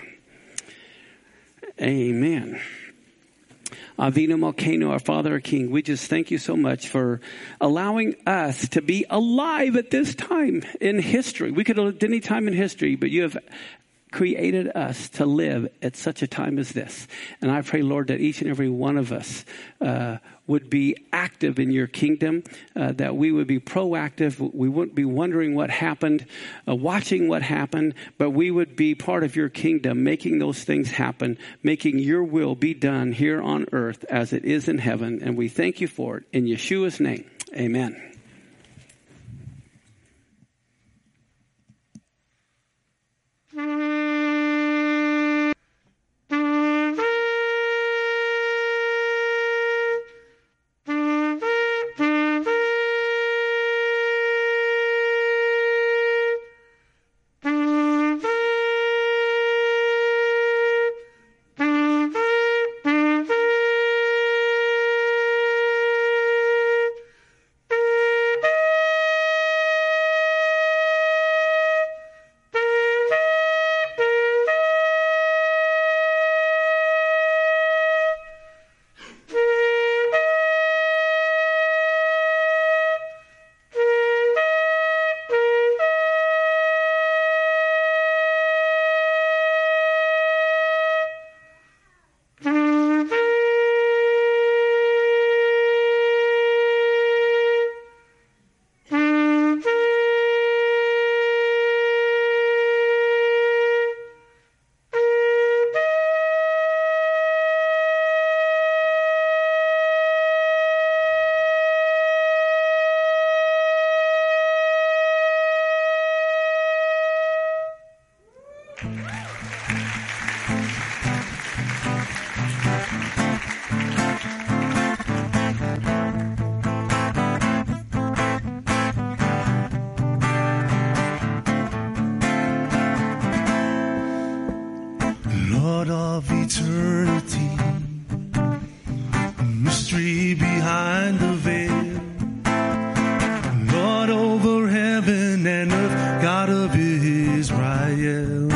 Amen. Avinu Malkeinu, our Father, our King, we just thank you so much for allowing us to be alive at this time in history. We could have lived any time in history, but you have created us to live at such a time as this. And I pray, Lord, that each and every one of us would be active in your kingdom, that we would be proactive. We wouldn't be wondering what happened, watching what happened, but we would be part of your kingdom, making those things happen, making your will be done here on earth as it is in heaven. And we thank you for it. In Yeshua's name, amen. Lord of eternity, mystery behind the veil, Lord over heaven and earth, God of Israel.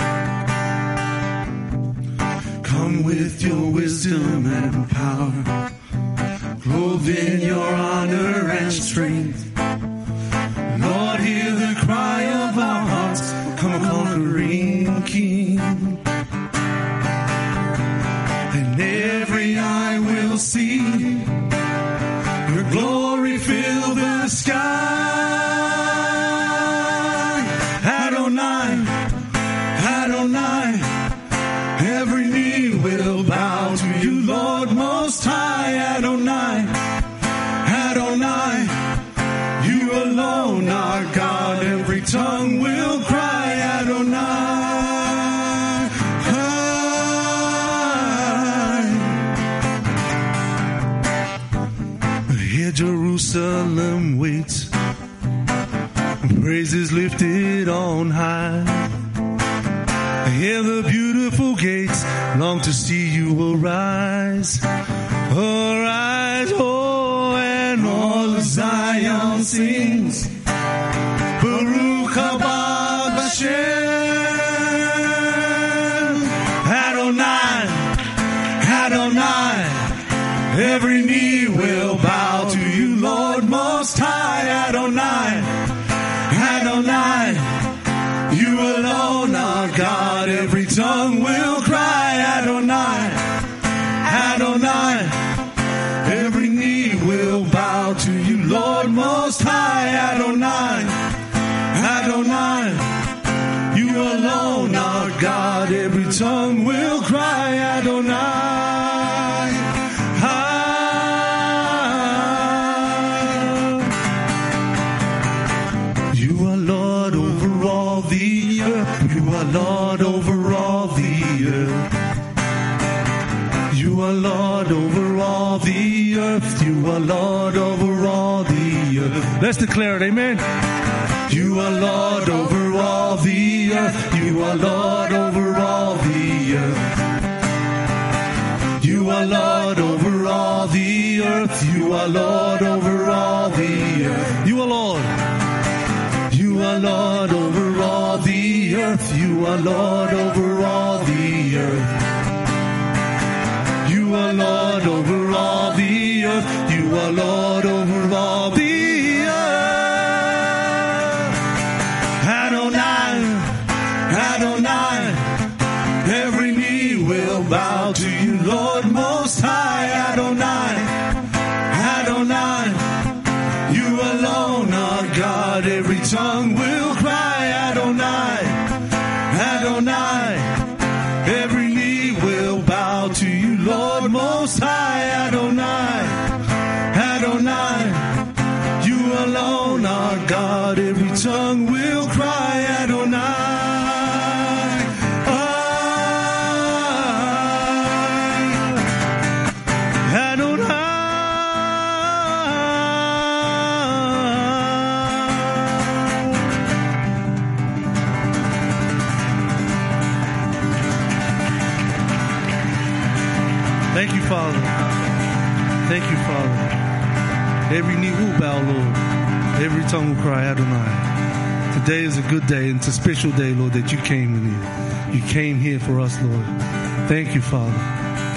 Come with your wisdom and power, clothed in your honor and strength. Lord, hear the cry of our hearts, come a conquering King. And every eye will see your glory fill the sky. Adonai, Adonai, every knee will bow to you, Lord Most High. Adonai, Adonai, you alone are God. Every tongue will cry, Adonai. Here Jerusalem waits, praises lifted on high. Hear the beautiful gates long to see you arise. Arise, oh, and all of Zion sings, Baruch haba Hashem. Adonai. Every knee will bow to you, Lord Most High. Adonai, Adonai, you alone are God. Every tongue will cry, Adonai, Adonai. Every knee will bow to you, Lord Most High. Adonai, Adonai, you alone are God. Every tongue will cry, Adonai. Lord over all the earth. You are Lord over all the earth. You are Lord over all the earth. Let's declare it, amen. You are Lord over all the earth. You are Lord over all the earth. You are Lord over all the earth. You are Lord over all the earth. You are Lord. You are Lord over all the earth. You are Lord over all the earth. You are Lord over all the earth. You are Lord over all the earth. Adonai, Adonai, every knee will bow to you, Lord Most High. Adonai, Adonai, you alone are God. Every tongue will cry, Adonai, Adonai. Every knee will bow to you, Lord Most High. Adonai, Adonai, you alone are God. Every tongue will cry, Adonai. Thank you, Father. Thank you, Father. Every knee will bow, Lord. Every tongue will cry, Adonai. Today is a good day, and it's a special day, Lord, that you came in here. You came here for us, Lord. Thank you, Father.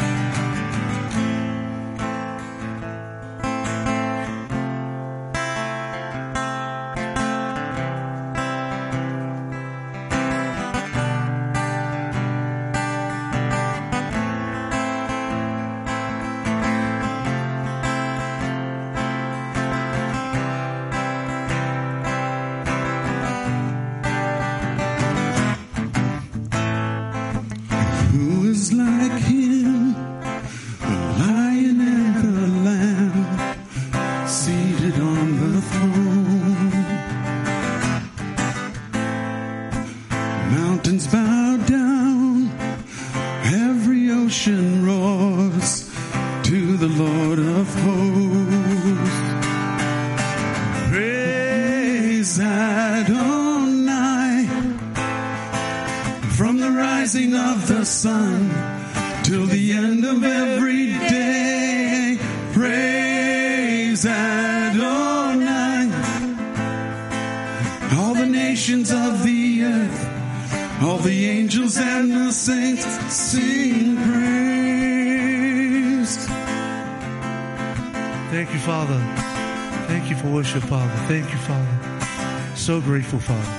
Thank you, Father. Thank you for worship, Father. Thank you, Father. So grateful, Father.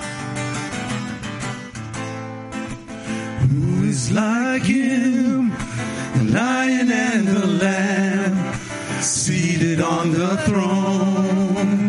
Who is like him, the Lion and the Lamb, seated on the throne?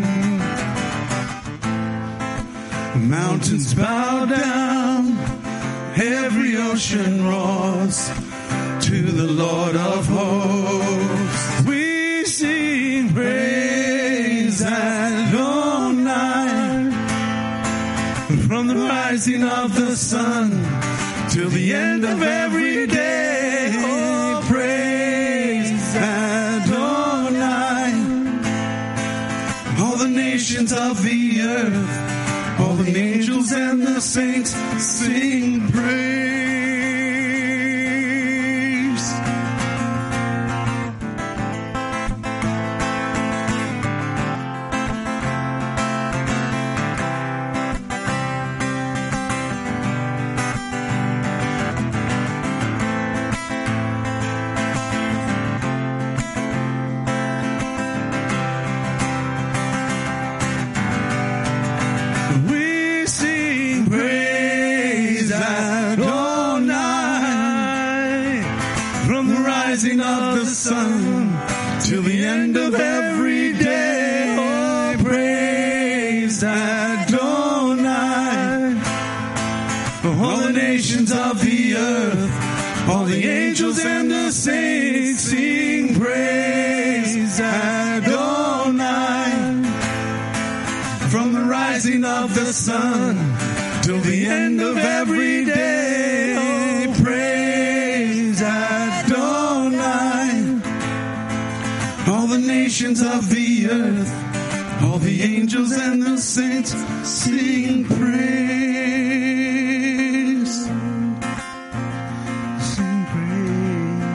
Mountains bow down, every ocean roars to the Lord of hosts. We sing praise Adonai, from the rising of the sun till the end of every day. Oh, praise Adonai. All the nations of the earth, all the angels and the saints sing praise. rising of the sun till the end of every day. Oh, praise Adonai. All the nations of the earth, all the angels and the saints sing praise Adonai. From the rising of the sun till the end of every day, oh, praise Adonai. All the nations of the earth, all the angels and the saints sing praise. Sing praise.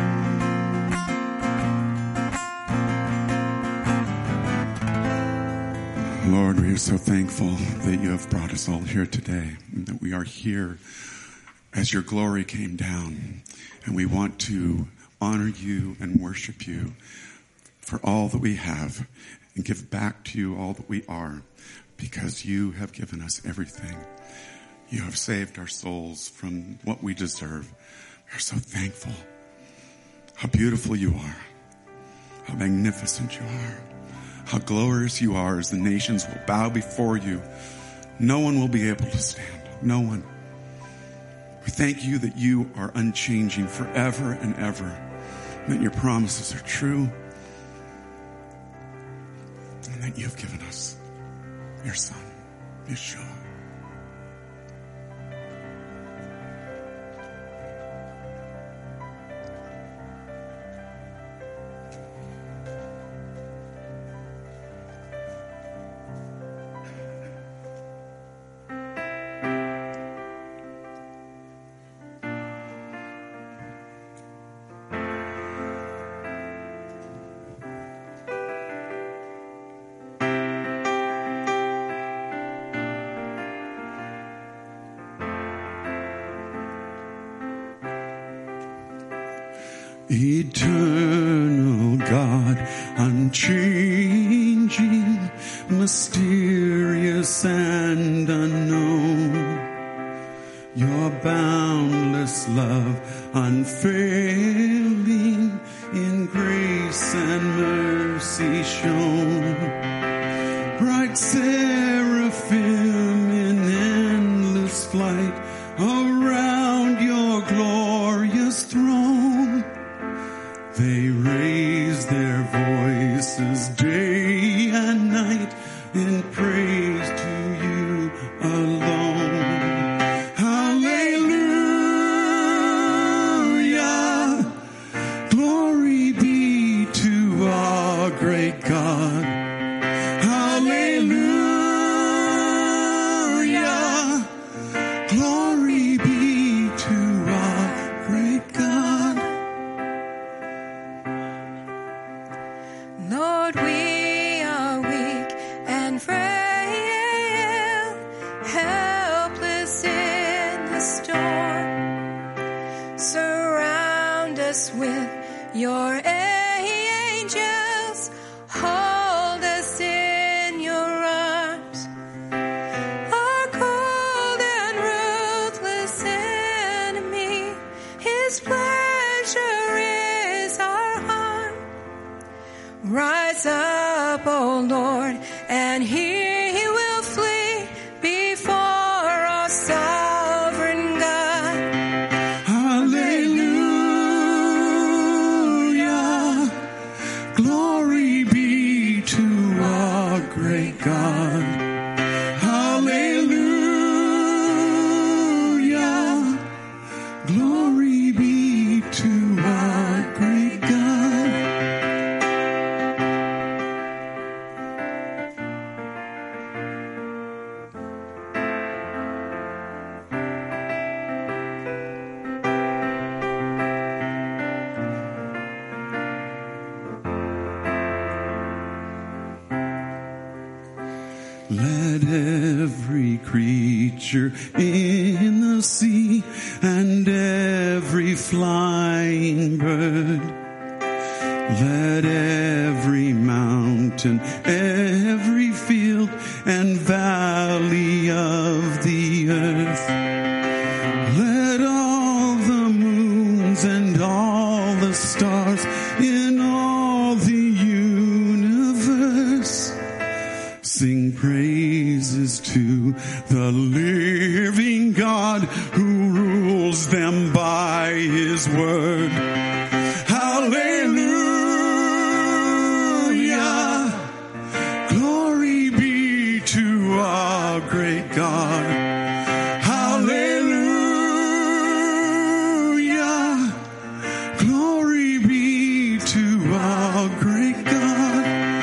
Lord, we are so thankful that you have brought us all here today, and that we are here as your glory came down. And we want to honor you and worship you for all that we have and give back to you all that we are, because you have given us everything. You have saved our souls from what we deserve. We are so thankful. How beautiful you are. How magnificent you are. How glorious you are, as the nations will bow before you. No one will be able to stand. No one. We thank you that you are unchanging forever and ever, and that your promises are true, and that you've given us your Son, Yeshua. Eternal God, unchanging, mysterious and unknown, your boundless love, unfailing, in grace and mercy shown. Bright seraphim in endless flight around your glorious throne, they raise their voices day and night in praise to you alone. Hallelujah, glory be to our great God. Hallelujah, glory be to our great God. Lord, we are weak and frail, helpless in the storm. Surround us with your angels, hold us in your arms. Our cold and ruthless enemy, his pleasure is our harm. Rise up, O Lord, and he will flee before our sovereign God. Hallelujah, glory be to our great God. Hallelujah, glory be to our great God. Let every creature in the sea and every flying bird, let every mountain, every field and valley of the earth, let all the moons and all the stars stars in all the universe sing praises to the living God who rules them by his word. Hallelujah. Glory be to our great God. Hallelujah. Glory be to our great God.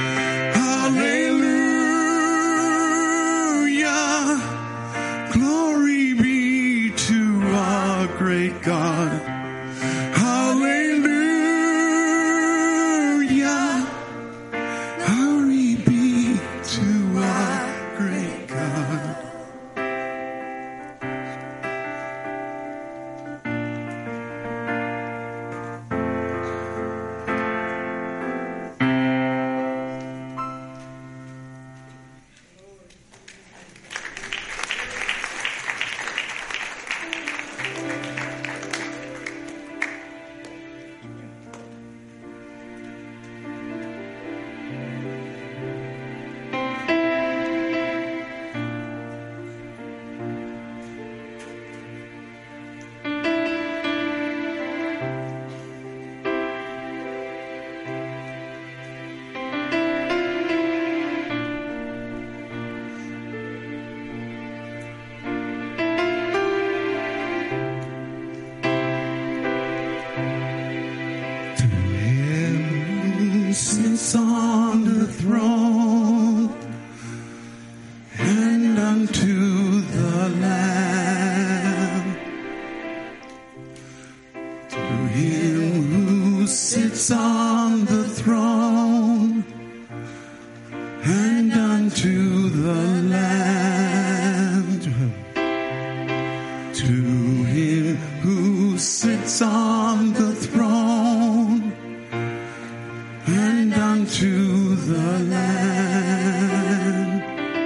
Hallelujah. Glory be to our great God. Hallelujah. Glory be to our great God. Sits on the throne and unto the Lamb, to him who sits on the throne and unto the Lamb, to him who sits on the throne and unto the Lamb,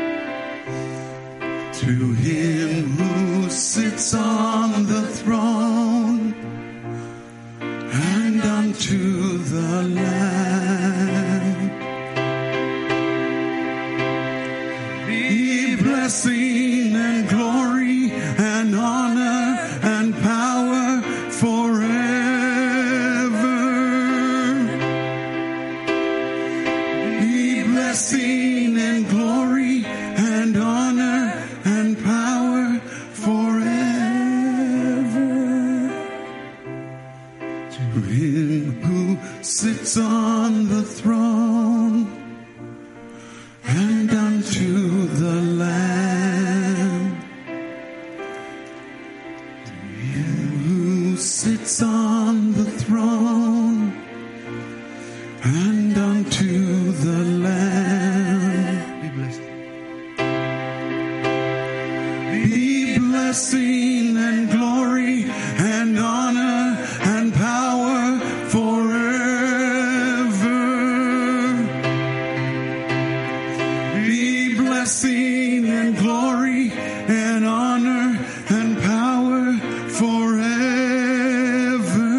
to him who sits on the throne and unto the Lamb, be blessing and glory and honor and power forever. Blessing and glory and honor and power forever. To him who sits on the throne and unto the Lamb. To him who sits on the throne and unto the Lamb, be blessing and glory and honor and power forever. Be blessing and glory and honor and power forever.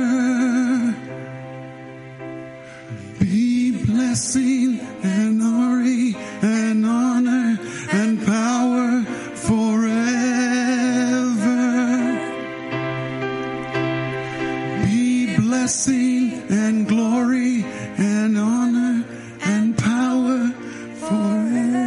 Be blessing and glory and honor and power forever. Be blessing and glory and honor and power forever.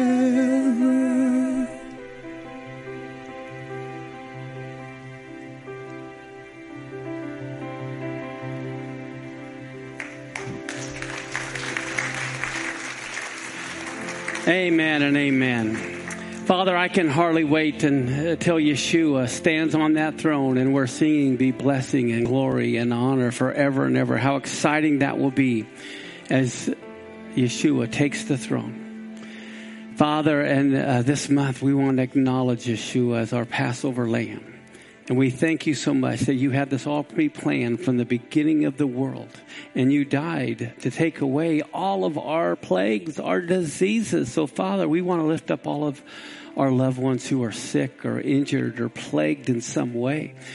Amen and amen. Father, I can hardly wait until Yeshua stands on that throne and we're singing be blessing and glory and honor forever and ever. How exciting that will be as Yeshua takes the throne. Father, and this month we want to acknowledge Yeshua as our Passover lamb. And we thank you so much that you had this all pre-planned from the beginning of the world. And you died to take away all of our plagues, our diseases. So, Father, we want to lift up all of our loved ones who are sick or injured or plagued in some way.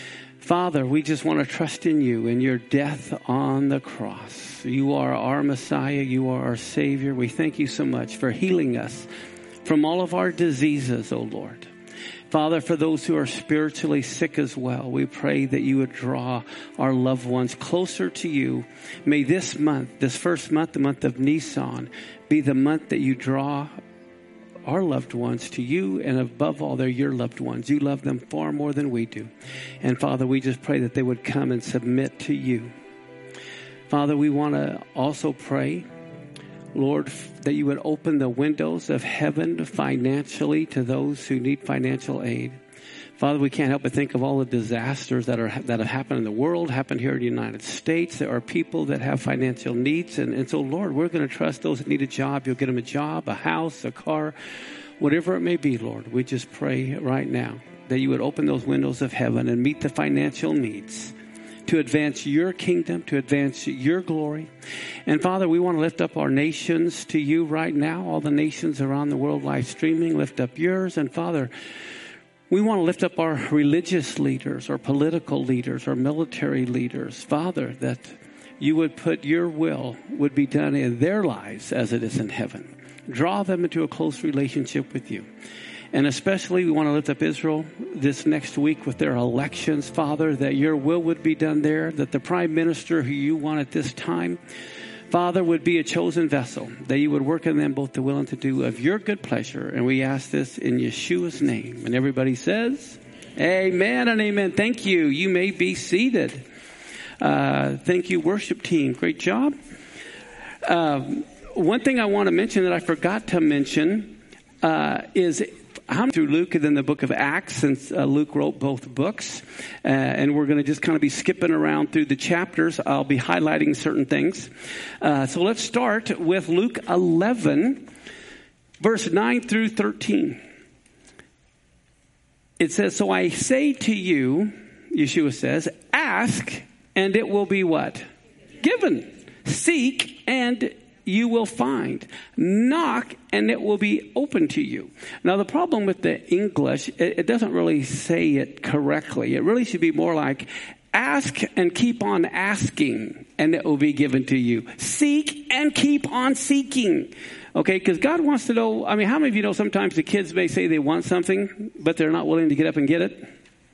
Father, we just want to trust in you and your death on the cross. You are our Messiah. You are our Savior. We thank you so much for healing us from all of our diseases, O Lord. Father, for those who are spiritually sick as well, we pray that you would draw our loved ones closer to you. May this month, this first month, the month of Nisan, be the month that you draw our loved ones to you, and above all, they're your loved ones. You love them far more than we do. And Father, we just pray that they would come and submit to you. Father, we want to also pray, Lord, that you would open the windows of heaven financially to those who need financial aid. Father, we can't help but think of all the disasters that have happened in the world, happened here in the United States. There are people that have financial needs. And so, Lord, we're going to trust those that need a job. You'll get them a job, a house, a car, whatever it may be, Lord. We just pray right now that you would open those windows of heaven and meet the financial needs to advance your kingdom, to advance your glory. And Father, we want to lift up our nations to you right now. All the nations around the world live streaming, lift up yours. And Father, we want to lift up our religious leaders, our political leaders, our military leaders. Father, that you would put your will would be done in their lives as it is in heaven. Draw them into a close relationship with you. And especially we want to lift up Israel this next week with their elections, Father, that your will would be done there, that the prime minister who you want at this time, Father, would be a chosen vessel, that you would work in them both the will and to do of your good pleasure. And we ask this in Yeshua's name. And everybody says, amen and amen. Thank you. You may be seated. Thank you, worship team. Great job. One thing I want to mention that I forgot to mention is I'm through Luke and then the book of Acts, since Luke wrote both books. And we're going to just kind of be skipping around through the chapters. I'll be highlighting certain things. So let's start with Luke 11, verse 9 through 13. It says, so I say to you, Yeshua says, ask and it will be what? Given. Seek and you will find. Knock and it will be open to you. Now the problem with the English, it doesn't really say it correctly. It really should be more like ask and keep on asking and it will be given to you. Seek and keep on seeking. Okay, because God wants to know, I mean, how many of you know sometimes the kids may say they want something, but they're not willing to get up and get it?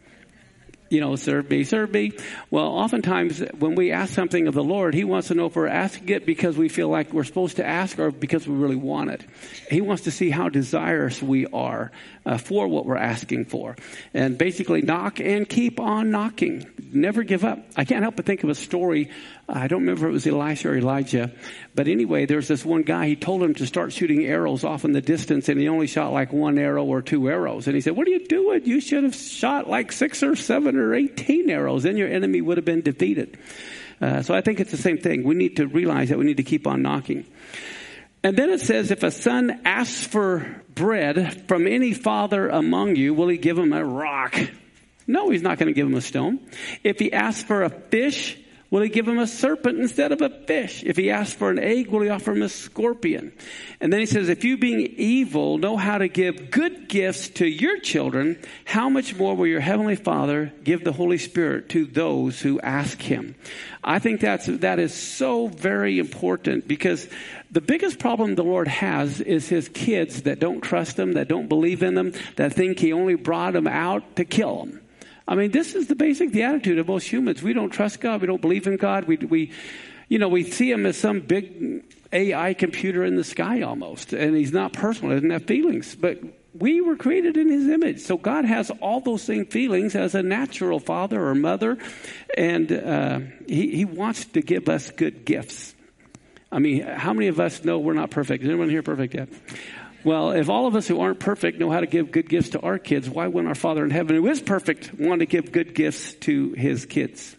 You know, serve me. Well, oftentimes when we ask something of the Lord, he wants to know if we're asking it because we feel like we're supposed to ask or because we really want it. He wants to see how desirous we are for what we're asking for. And basically knock and keep on knocking. Never give up. I can't help but think of a story. I don't remember if it was Elisha or Elijah. But anyway, there's this one guy, he told him to start shooting arrows off in the distance, and he only shot like 1 arrow or 2 arrows. And he said, what are you doing? You should have shot like 6 or 7 or 18 arrows. Then your enemy would have been defeated. So I think it's the same thing. We need to realize that we need to keep on knocking. And then it says, if a son asks for bread from any father among you, will he give him a rock? No, he's not going to give him a stone. If he asks for a fish, will he give him a serpent instead of a fish? If he asks for an egg, will he offer him a scorpion? And then he says, if you being evil know how to give good gifts to your children, how much more will your heavenly Father give the Holy Spirit to those who ask him? I think that is so very important, because the biggest problem the Lord has is his kids that don't trust him, that don't believe in him, that think he only brought them out to kill them. I mean, this is the attitude of most humans. We don't trust God. We don't believe in God. We see him as some big AI computer in the sky almost. And he's not personal. He doesn't have feelings. But we were created in his image. So God has all those same feelings as a natural father or mother. And he wants to give us good gifts. I mean, how many of us know we're not perfect? Is anyone here perfect yet? Well, if all of us who aren't perfect know how to give good gifts to our kids, why wouldn't our Father in heaven, who is perfect, want to give good gifts to his kids?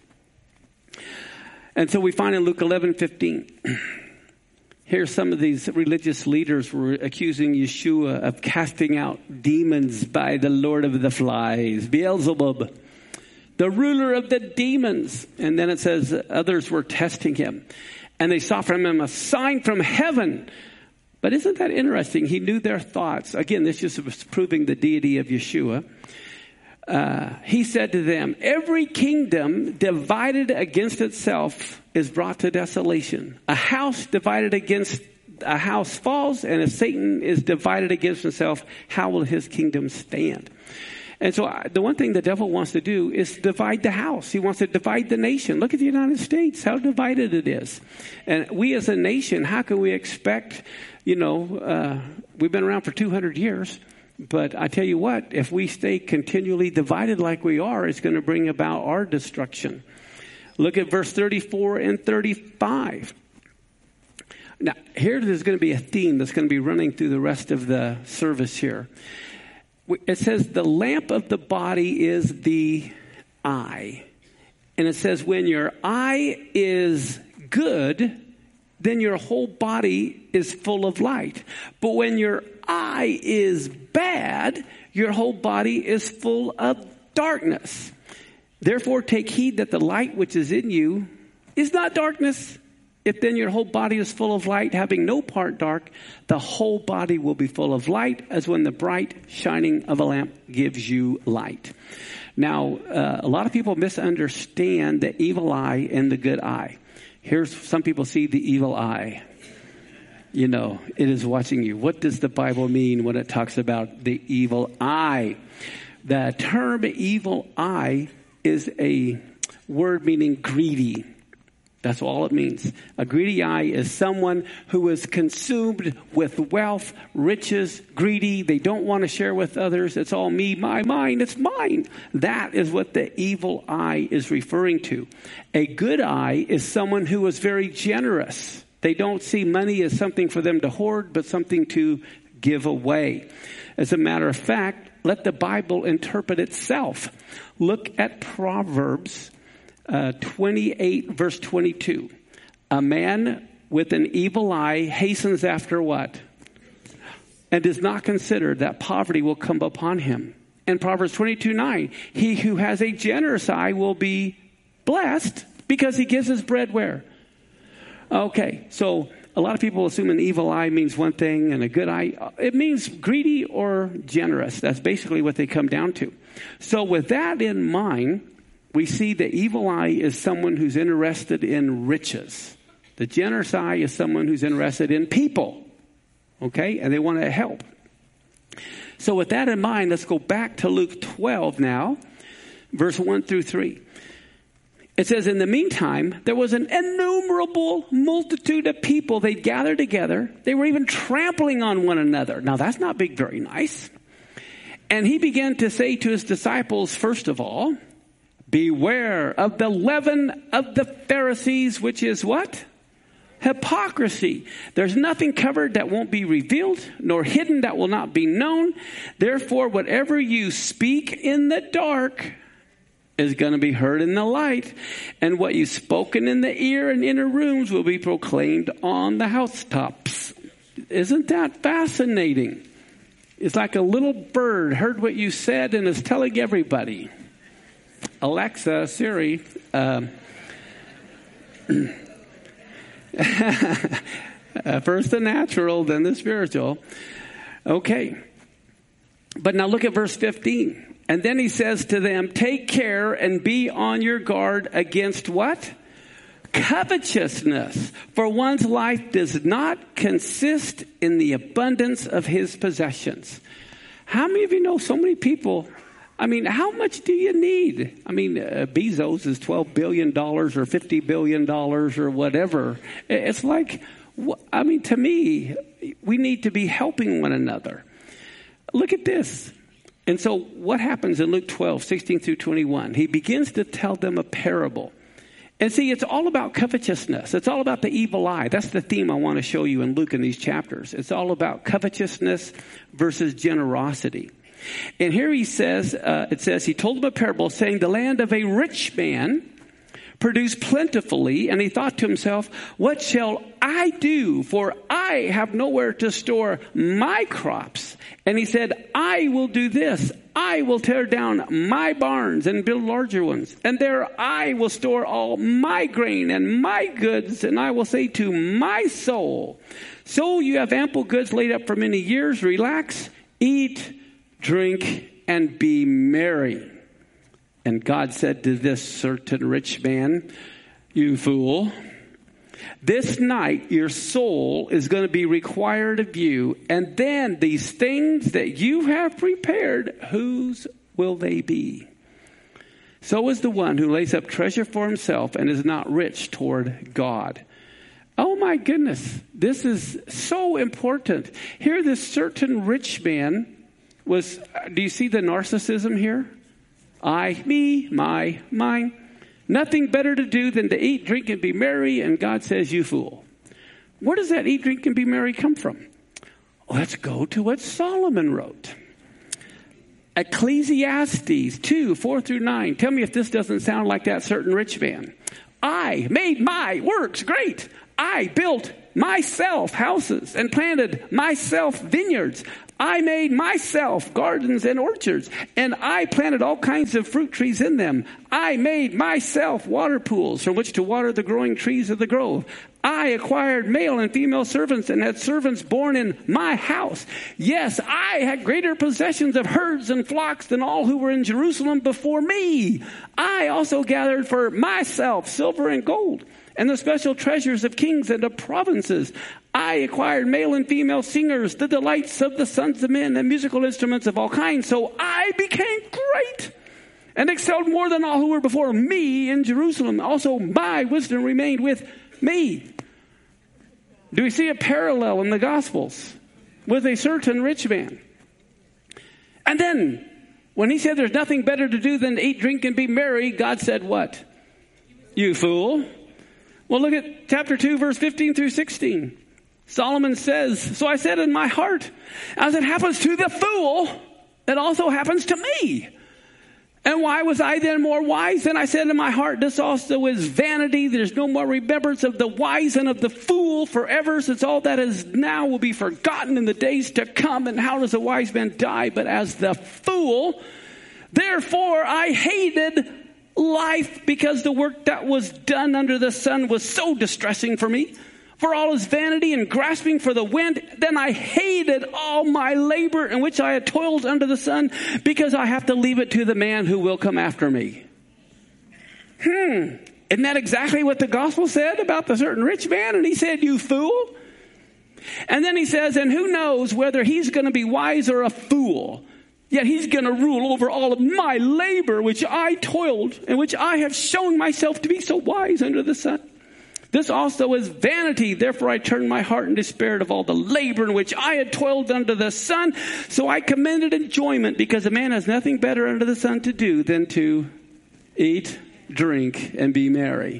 And so we find in Luke 11:15, here some of these religious leaders were accusing Yeshua of casting out demons by the Lord of the Flies, Beelzebub, the ruler of the demons. And then it says others were testing him, and they sought from him a sign from heaven. But isn't that interesting? He knew their thoughts. Again, this just was proving the deity of Yeshua. he said to them, every kingdom divided against itself is brought to desolation. A house divided against a house falls, and if Satan is divided against himself, how will his kingdom stand? And so the one thing the devil wants to do is divide the house. He wants to divide the nation. Look at the United States, how divided it is. And we as a nation, how can we expect, we've been around for 200 years. But I tell you what, if we stay continually divided like we are, it's going to bring about our destruction. Look at verse 34 and 35. Now, here there's going to be a theme that's going to be running through the rest of the service here. It says the lamp of the body is the eye. And it says when your eye is good, then your whole body is full of light. But when your eye is bad, your whole body is full of darkness. Therefore take heed that the light which is in you is not darkness. If then your whole body is full of light, having no part dark, the whole body will be full of light, as when the bright shining of a lamp gives you light. Now, a lot of people misunderstand the evil eye and the good eye. Here's some people see the evil eye. It is watching you. What does the Bible mean when it talks about the evil eye? The term evil eye is a word meaning greedy. That's all it means. A greedy eye is someone who is consumed with wealth, riches, greedy. They don't want to share with others. It's all me, my, mine, it's mine. That is what the evil eye is referring to. A good eye is someone who is very generous. They don't see money as something for them to hoard, but something to give away. As a matter of fact, let the Bible interpret itself. Look at Proverbs 28 verse 22. A man with an evil eye hastens after what? And does not consider that poverty will come upon him. And Proverbs 22:9. He who has a generous eye will be blessed because he gives his bread where? Okay, so a lot of people assume an evil eye means one thing and a good eye. It means greedy or generous. That's basically what they come down to. So with that in mind, we see the evil eye is someone who's interested in riches. The generous eye is someone who's interested in people. Okay? And they want to help. So with that in mind, let's go back to Luke 12 now, verse 1 through 3. It says, in the meantime, there was an innumerable multitude of people. They gathered together. They were even trampling on one another. Now, that's not being very nice. And he began to say to his disciples, first of all, beware of the leaven of the Pharisees, which is what? Hypocrisy. There's nothing covered that won't be revealed, nor hidden that will not be known. Therefore, whatever you speak in the dark is going to be heard in the light. And what you've spoken in the ear and inner rooms will be proclaimed on the housetops. Isn't that fascinating? It's like a little bird heard what you said and is telling everybody. Alexa, Siri, first the natural, then the spiritual. Okay. But now look at verse 15. And then he says to them, take care and be on your guard against what? Covetousness. For one's life does not consist in the abundance of his possessions. How many of you know so many people? I mean, how much do you need? I mean, Bezos is $12 billion or $50 billion or whatever. It's like, I mean, to me, we need to be helping one another. Look at this. And so what happens in Luke 12, 16 through 21? He begins to tell them a parable. And see, it's all about covetousness. It's all about the evil eye. That's the theme I want to show you in Luke in these chapters. It's all about covetousness versus generosity. And here he says, it says, he told them a parable saying, the land of a rich man produced plentifully. And he thought to himself, what shall I do? For I have nowhere to store my crops. And he said, I will do this. I will tear down my barns and build larger ones. And there I will store all my grain and my goods. And I will say to my soul, so you have ample goods laid up for many years. Relax, eat, drink, and be merry. And God said to this certain rich man, you fool, this night your soul is going to be required of you. And then these things that you have prepared, whose will they be? So is the one who lays up treasure for himself and is not rich toward God. Oh my goodness, this is so important. Here this certain rich man was, do you see the narcissism here? I, me, my, mine. Nothing better to do than to eat, drink, and be merry. And God says, you fool. Where does that eat, drink, and be merry come from? Let's go to what Solomon wrote. Ecclesiastes 2:4-9. Tell me if this doesn't sound like that certain rich man. I made my works great. I built myself houses and planted myself vineyards. I made myself gardens and orchards, and I planted all kinds of fruit trees in them. I made myself water pools from which to water the growing trees of the grove. I acquired male and female servants and had servants born in my house. Yes, I had greater possessions of herds and flocks than all who were in Jerusalem before me. I also gathered for myself silver and gold and the special treasures of kings and of provinces. I acquired male and female singers, the delights of the sons of men, and musical instruments of all kinds. So I became great and excelled more than all who were before me in Jerusalem. Also, my wisdom remained with me. Do we see a parallel in the Gospels with a certain rich man? And then, when he said there's nothing better to do than to eat, drink, and be merry, God said what? You fool. Well, look at chapter 2, verse 15-16. Solomon says, so I said in my heart, as it happens to the fool, it also happens to me. And why was I then more wise? Then I said in my heart, this also is vanity. There's no more remembrance of the wise and of the fool forever, since all that is now will be forgotten in the days to come. And how does a wise man die but as the fool? Therefore I hated life, because the work that was done under the sun was so distressing for me. For all is vanity and grasping for the wind. Then I hated all my labor in which I had toiled under the sun, because I have to leave it to the man who will come after me. Isn't that exactly what the gospel said about the certain rich man? And he said, you fool. And then he says, and who knows whether he's going to be wise or a fool. Yet he's going to rule over all of my labor, which I toiled, and which I have shown myself to be so wise under the sun. This also is vanity. Therefore I turned my heart and despaired of all the labor in which I had toiled under the sun. So I commended enjoyment, because a man has nothing better under the sun to do than to eat, drink, and be merry.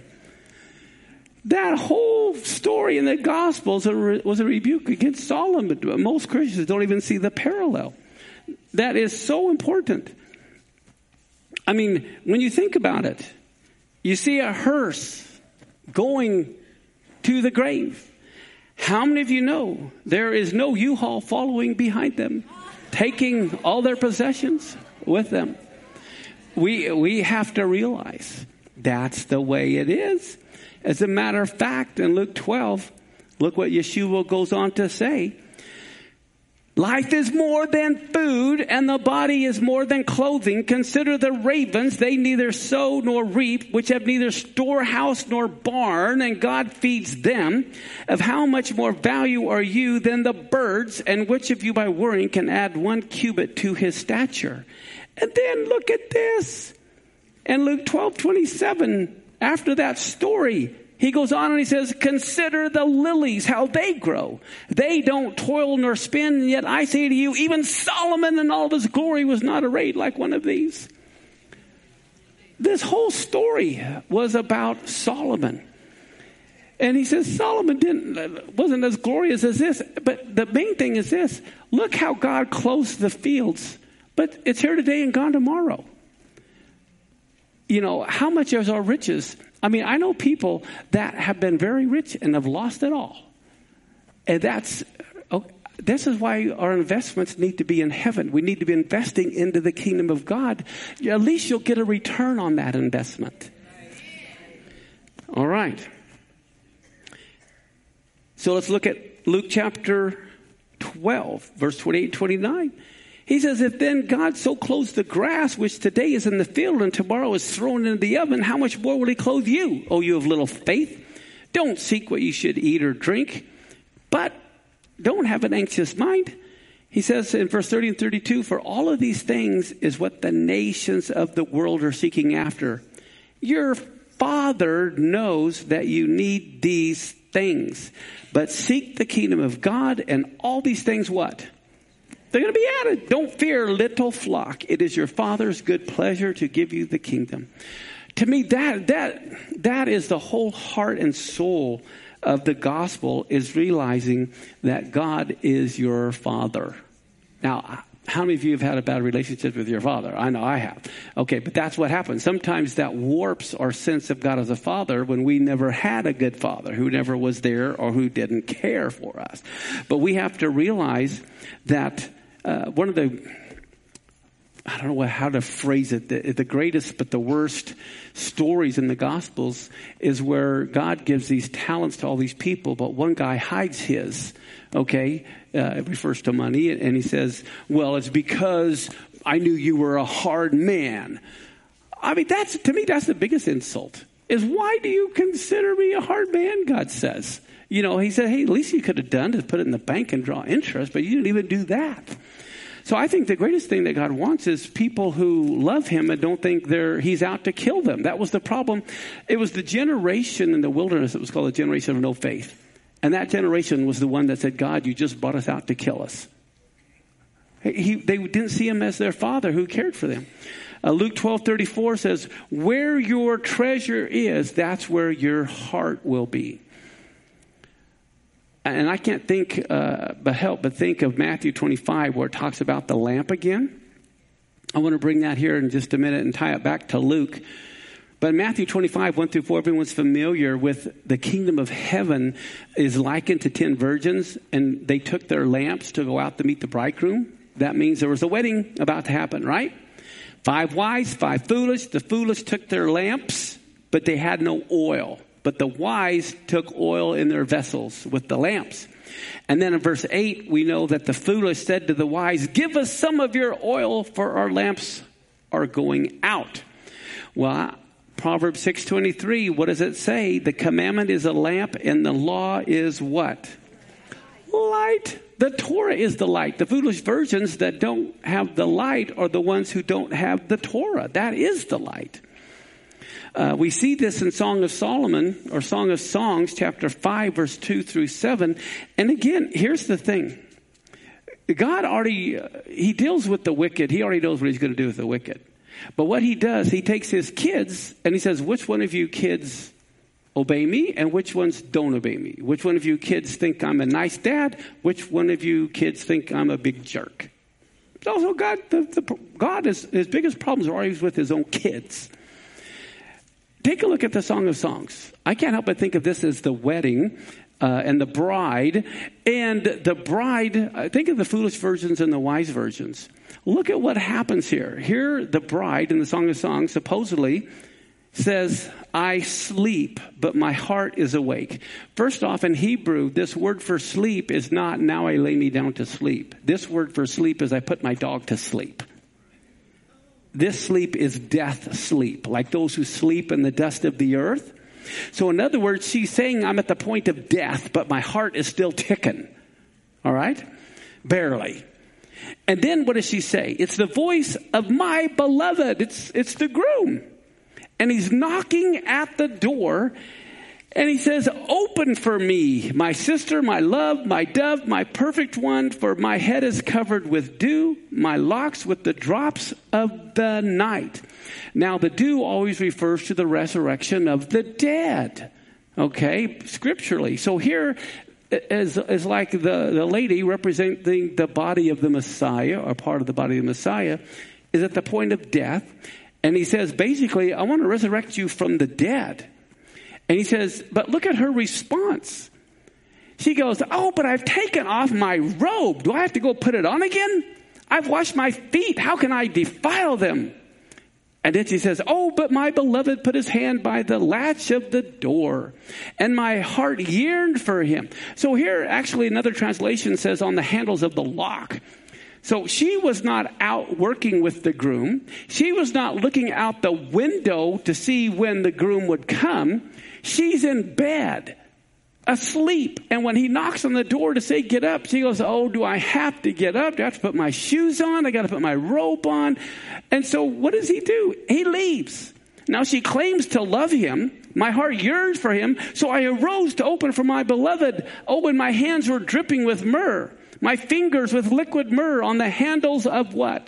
That whole story in the Gospels was a rebuke against Solomon. Most Christians don't even see the parallel. That is so important. I mean, when you think about it, you see a hearse going to the grave. How many of you know there is no U-Haul following behind them, taking all their possessions with them? We have to realize that's the way it is. As a matter of fact, in Luke 12, look what Yeshua goes on to say. Life is more than food, and the body is more than clothing. Consider the ravens. They neither sow nor reap, which have neither storehouse nor barn, and God feeds them. Of how much more value are you than the birds? And which of you by worrying can add 1 cubit to his stature? And then look at this. In Luke 12:27, after that story, he goes on and he says, consider the lilies, how they grow. They don't toil nor spin, and yet I say to you, even Solomon in all of his glory was not arrayed like one of these. This whole story was about Solomon. And he says Solomon wasn't as glorious as this. But the main thing is this. Look how God clothes the fields. But it's here today and gone tomorrow. You know, how much is our riches? I mean, I know people that have been very rich and have lost it all. And this is why our investments need to be in heaven. We need to be investing into the kingdom of God. At least you'll get a return on that investment. All right. So let's look at Luke chapter 12, verse 28 and 29. He says, if then God so clothes the grass, which today is in the field and tomorrow is thrown into the oven, how much more will he clothe you, O you of little faith? Don't seek what you should eat or drink, but don't have an anxious mind. He says in verse 30 and 32, for all of these things is what the nations of the world are seeking after. Your Father knows that you need these things, but seek the kingdom of God, and all these things what? They're going to be added. Don't fear, little flock. It is your Father's good pleasure to give you the kingdom. To me, that is the whole heart and soul of the gospel, is realizing that God is your Father. Now, how many of you have had a bad relationship with your father? I know I have. Okay, but that's what happens. Sometimes that warps our sense of God as a father when we never had a good father who never was there or who didn't care for us. But we have to realize that one of the, I don't know how to phrase it, the greatest but the worst stories in the Gospels is where God gives these talents to all these people, but one guy hides his, okay? It refers to money, and he says, well, it's because I knew you were a hard man. I mean, to me, that's the biggest insult, is why do you consider me a hard man, God says. You know, he said, hey, at least you could have done is put it in the bank and draw interest, but you didn't even do that. So I think the greatest thing that God wants is people who love him and don't think he's out to kill them. That was the problem. It was the generation in the wilderness that was called the generation of no faith. And that generation was the one that said, God, you just brought us out to kill us. They didn't see him as their father who cared for them. Luke 12:34 says, where your treasure is, that's where your heart will be. And I can't think but think of Matthew 25, where it talks about the lamp again. I want to bring that here in just a minute and tie it back to Luke. But Matthew 25, 1-4, everyone's familiar with the kingdom of heaven is likened to 10 virgins, and they took their lamps to go out to meet the bridegroom. That means there was a wedding about to happen, right? 5 wise, 5 foolish. The foolish took their lamps, but they had no oil. But the wise took oil in their vessels with the lamps. And then in verse 8, we know that the foolish said to the wise, give us some of your oil, for our lamps are going out. Well, Proverbs 6:23, what does it say? The commandment is a lamp and the law is what? Light. The Torah is the light. The foolish virgins that don't have the light are the ones who don't have the Torah. That is the light. We see this in Song of Solomon, or Song of Songs, chapter 5, verse 2-7. And again, here's the thing. God he deals with the wicked. He already knows what he's going to do with the wicked. But what he does, he takes his kids and he says, which one of you kids obey me and which ones don't obey me? Which one of you kids think I'm a nice dad? Which one of you kids think I'm a big jerk? Also, his biggest problems are always with his own kids. Take a look at the Song of Songs. I can't help but think of this as the wedding and the bride. And the bride, think of the foolish virgins and the wise virgins. Look at what happens here. Here, the bride in the Song of Songs supposedly says, I sleep, but my heart is awake. First off, in Hebrew, this word for sleep is not, now I lay me down to sleep. This word for sleep is, I put my dog to sleep. This sleep is death sleep, like those who sleep in the dust of the earth. So in other words, she's saying I'm at the point of death, but my heart is still ticking. All right? Barely. And then what does she say? It's the voice of my beloved. It's the groom. And he's knocking at the door. And he says, open for me, my sister, my love, my dove, my perfect one, for my head is covered with dew, my locks with the drops of the night. Now, the dew always refers to the resurrection of the dead, okay, scripturally. So here is like the lady representing the body of the Messiah, or part of the body of the Messiah, is at the point of death. And he says, basically, I want to resurrect you from the dead. And he says, but look at her response. She goes, oh, but I've taken off my robe. Do I have to go put it on again? I've washed my feet. How can I defile them? And then she says, oh, but my beloved put his hand by the latch of the door, and my heart yearned for him. So here, actually, another translation says on the handles of the lock. So she was not out working with the groom. She was not looking out the window to see when the groom would come. She's in bed, asleep. And when he knocks on the door to say, get up, she goes, oh, do I have to get up? Do I have to put my shoes on? I got to put my robe on. And so what does he do? He leaves. Now she claims to love him. My heart yearns for him. So I arose to open for my beloved. Oh, and my hands were dripping with myrrh. My fingers with liquid myrrh on the handles of what?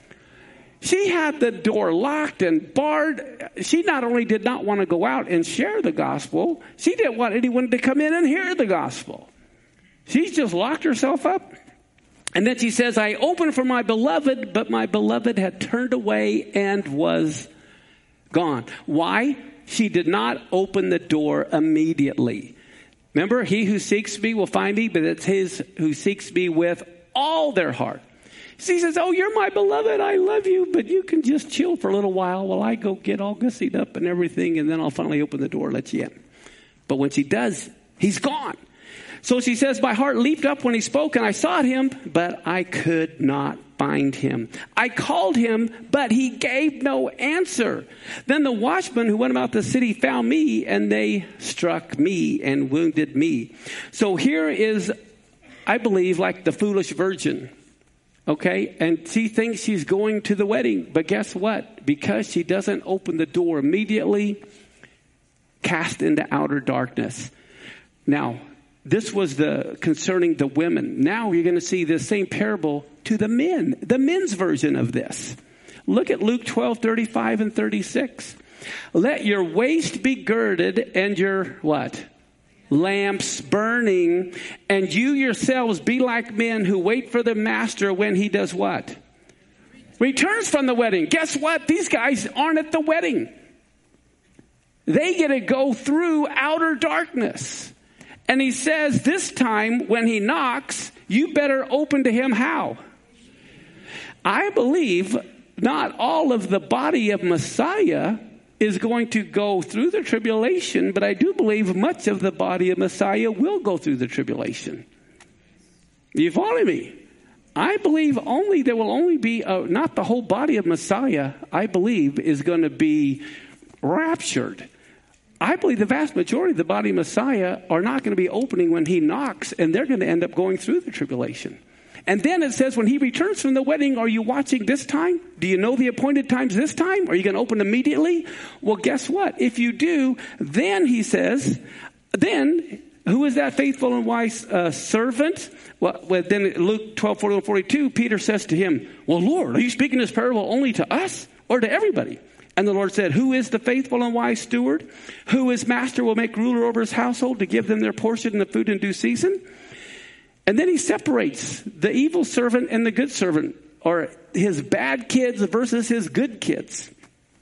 She had the door locked and barred. She not only did not want to go out and share the gospel, she didn't want anyone to come in and hear the gospel. She just locked herself up. And then she says, I opened for my beloved, but my beloved had turned away and was gone. Why? She did not open the door immediately. Remember, he who seeks me will find me, but it's his who seeks me with all their heart. She says, oh, you're my beloved. I love you, but you can just chill for a little while I go get all gussied up and everything, and then I'll finally open the door and let you in. But when she does, he's gone. So she says, my heart leaped up when he spoke, and I sought him, but I could not find him. I called him, but he gave no answer. Then the watchmen who went about the city found me, and they struck me and wounded me. So here is, I believe, like the foolish virgin. Okay, and she thinks she's going to the wedding. But guess what? Because she doesn't open the door immediately, cast into outer darkness. Now, this was concerning the women. Now you're going to see this same parable to the men, the men's version of this. Look at Luke 12:35 and 36. Let your waist be girded and your what? Lamps burning, and you yourselves be like men who wait for the master when he does what? Returns from the wedding. Guess what? These guys aren't at the wedding. They get to go through outer darkness. And he says this time when he knocks, you better open to him how? I believe not all of the body of Messiah is going to go through the tribulation, but I do believe much of the body of Messiah will go through the tribulation. You follow me? I believe there will only be, not the whole body of Messiah, I believe, is going to be raptured. I believe the vast majority of the body of Messiah are not going to be opening when he knocks, and they're going to end up going through the tribulation. And then it says, when he returns from the wedding, are you watching this time? Do you know the appointed times this time? Are you going to open immediately? Well, guess what? If you do, then he says, then who is that faithful and wise servant? Well, then Luke 12:41-42, Peter says to him, well, Lord, are you speaking this parable only to us or to everybody? And the Lord said, who is the faithful and wise steward? Who his master will make ruler over his household to give them their portion in the food in due season? And then he separates the evil servant and the good servant, or his bad kids versus his good kids.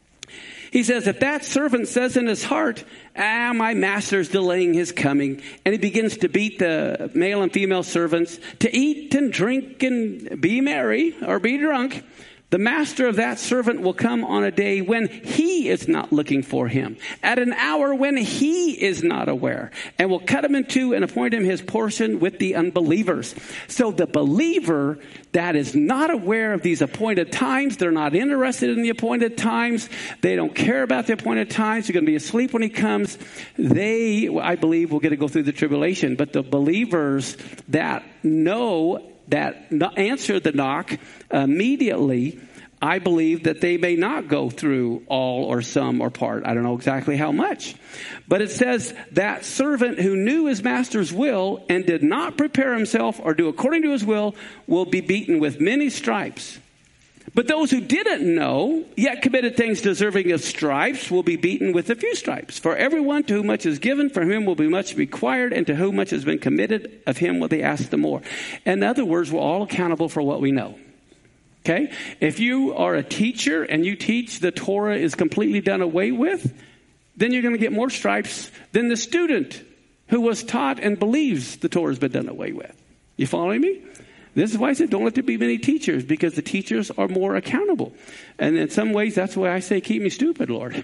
He says, if that servant says in his heart, my master's delaying his coming, and he begins to beat the male and female servants, to eat and drink and be merry or be drunk, the master of that servant will come on a day when he is not looking for him, at an hour when he is not aware, and will cut him in two and appoint him his portion with the unbelievers. So the believer that is not aware of these appointed times, they're not interested in the appointed times, they don't care about the appointed times, they're going to be asleep when he comes, they, I believe, will get to go through the tribulation. But the believers that know, that answer the knock immediately, I believe that they may not go through all or some or part. I don't know exactly how much. But it says that servant who knew his master's will and did not prepare himself or do according to his will be beaten with many stripes. But those who didn't know, yet committed things deserving of stripes, will be beaten with a few stripes. For everyone to whom much is given, from him will be much required, and to whom much has been committed, of him will they ask the more. In other words, we're all accountable for what we know. Okay? If you are a teacher and you teach the Torah is completely done away with, then you're going to get more stripes than the student who was taught and believes the Torah has been done away with. You following me? This is why I said don't let there be many teachers, because the teachers are more accountable. And in some ways, that's why I say, keep me stupid, Lord.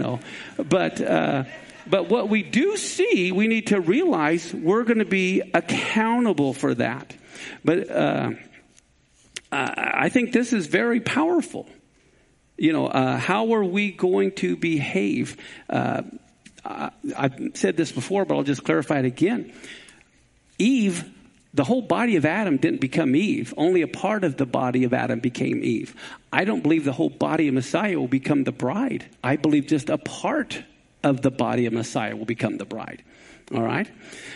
But what we do see, we need to realize we're going to be accountable for that. But I think this is very powerful. How are we going to behave? I've said this before, but I'll just clarify it again. Eve, the whole body of Adam didn't become Eve. Only a part of the body of Adam became Eve. I don't believe the whole body of Messiah will become the bride. I believe just a part of the body of Messiah will become the bride. All right?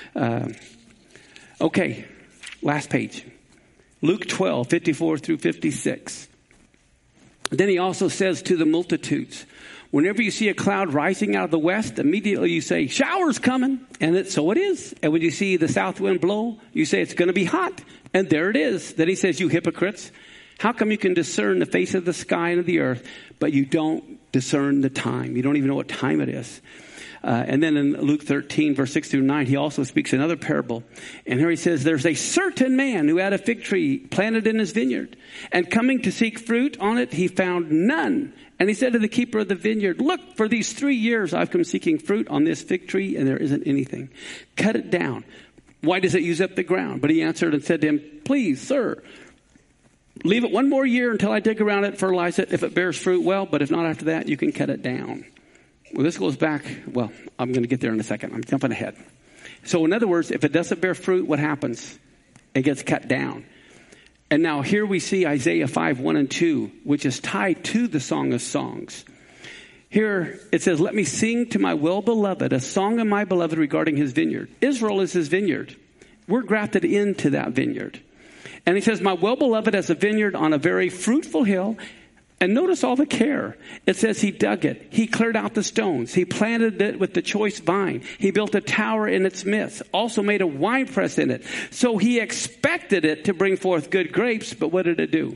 Okay, last page. Luke 12, 54 through 56. Then he also says to the multitudes, whenever you see a cloud rising out of the west, immediately you say, shower's coming. And so it is. And when you see the south wind blow, you say it's going to be hot. And there it is. Then he says, you hypocrites, how come you can discern the face of the sky and of the earth, but you don't discern the time? You don't even know what time it is. And then in Luke 13, verse 6 through 9, he also speaks another parable. And here he says, there's a certain man who had a fig tree planted in his vineyard. And coming to seek fruit on it, he found none. And he said to the keeper of the vineyard, look, for these 3 years I've come seeking fruit on this fig tree, and there isn't anything. Cut it down. Why does it use up the ground? But he answered and said to him, please, sir, leave it 1 more year until I dig around it, fertilize it. If it bears fruit, well, but if not after that, you can cut it down. Well, this goes back, I'm going to get there in a second. I'm jumping ahead. So in other words, if it doesn't bear fruit, what happens? It gets cut down. And now here we see Isaiah 5, 1 and 2, which is tied to the Song of Songs. Here it says, let me sing to my well-beloved a song of my beloved regarding his vineyard. Israel is his vineyard. We're grafted into that vineyard. And he says, my well-beloved has a vineyard on a very fruitful hill. And notice all the care. It says he dug it. He cleared out the stones. He planted it with the choice vine. He built a tower in its midst. Also made a winepress in it. So he expected it to bring forth good grapes. But what did it do?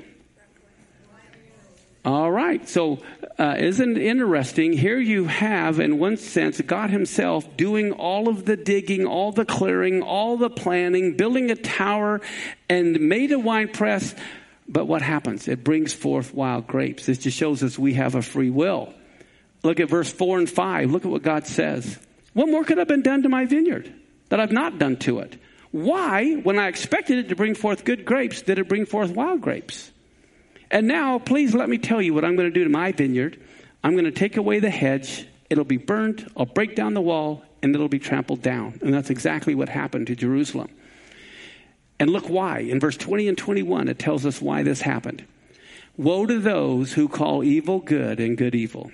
All right. So isn't it interesting? Here you have, in one sense, God himself doing all of the digging, all the clearing, all the planning, building a tower, and made a winepress. But what happens? It brings forth wild grapes. This just shows us we have a free will. Look at verse 4 and 5. Look at what God says. What more could have been done to my vineyard that I've not done to it? Why, when I expected it to bring forth good grapes, did it bring forth wild grapes? And now, please let me tell you what I'm going to do to my vineyard. I'm going to take away the hedge. It'll be burned. I'll break down the wall, and it'll be trampled down. And that's exactly what happened to Jerusalem. And look why. In verse 20 and 21, it tells us why this happened. Woe to those who call evil good and good evil,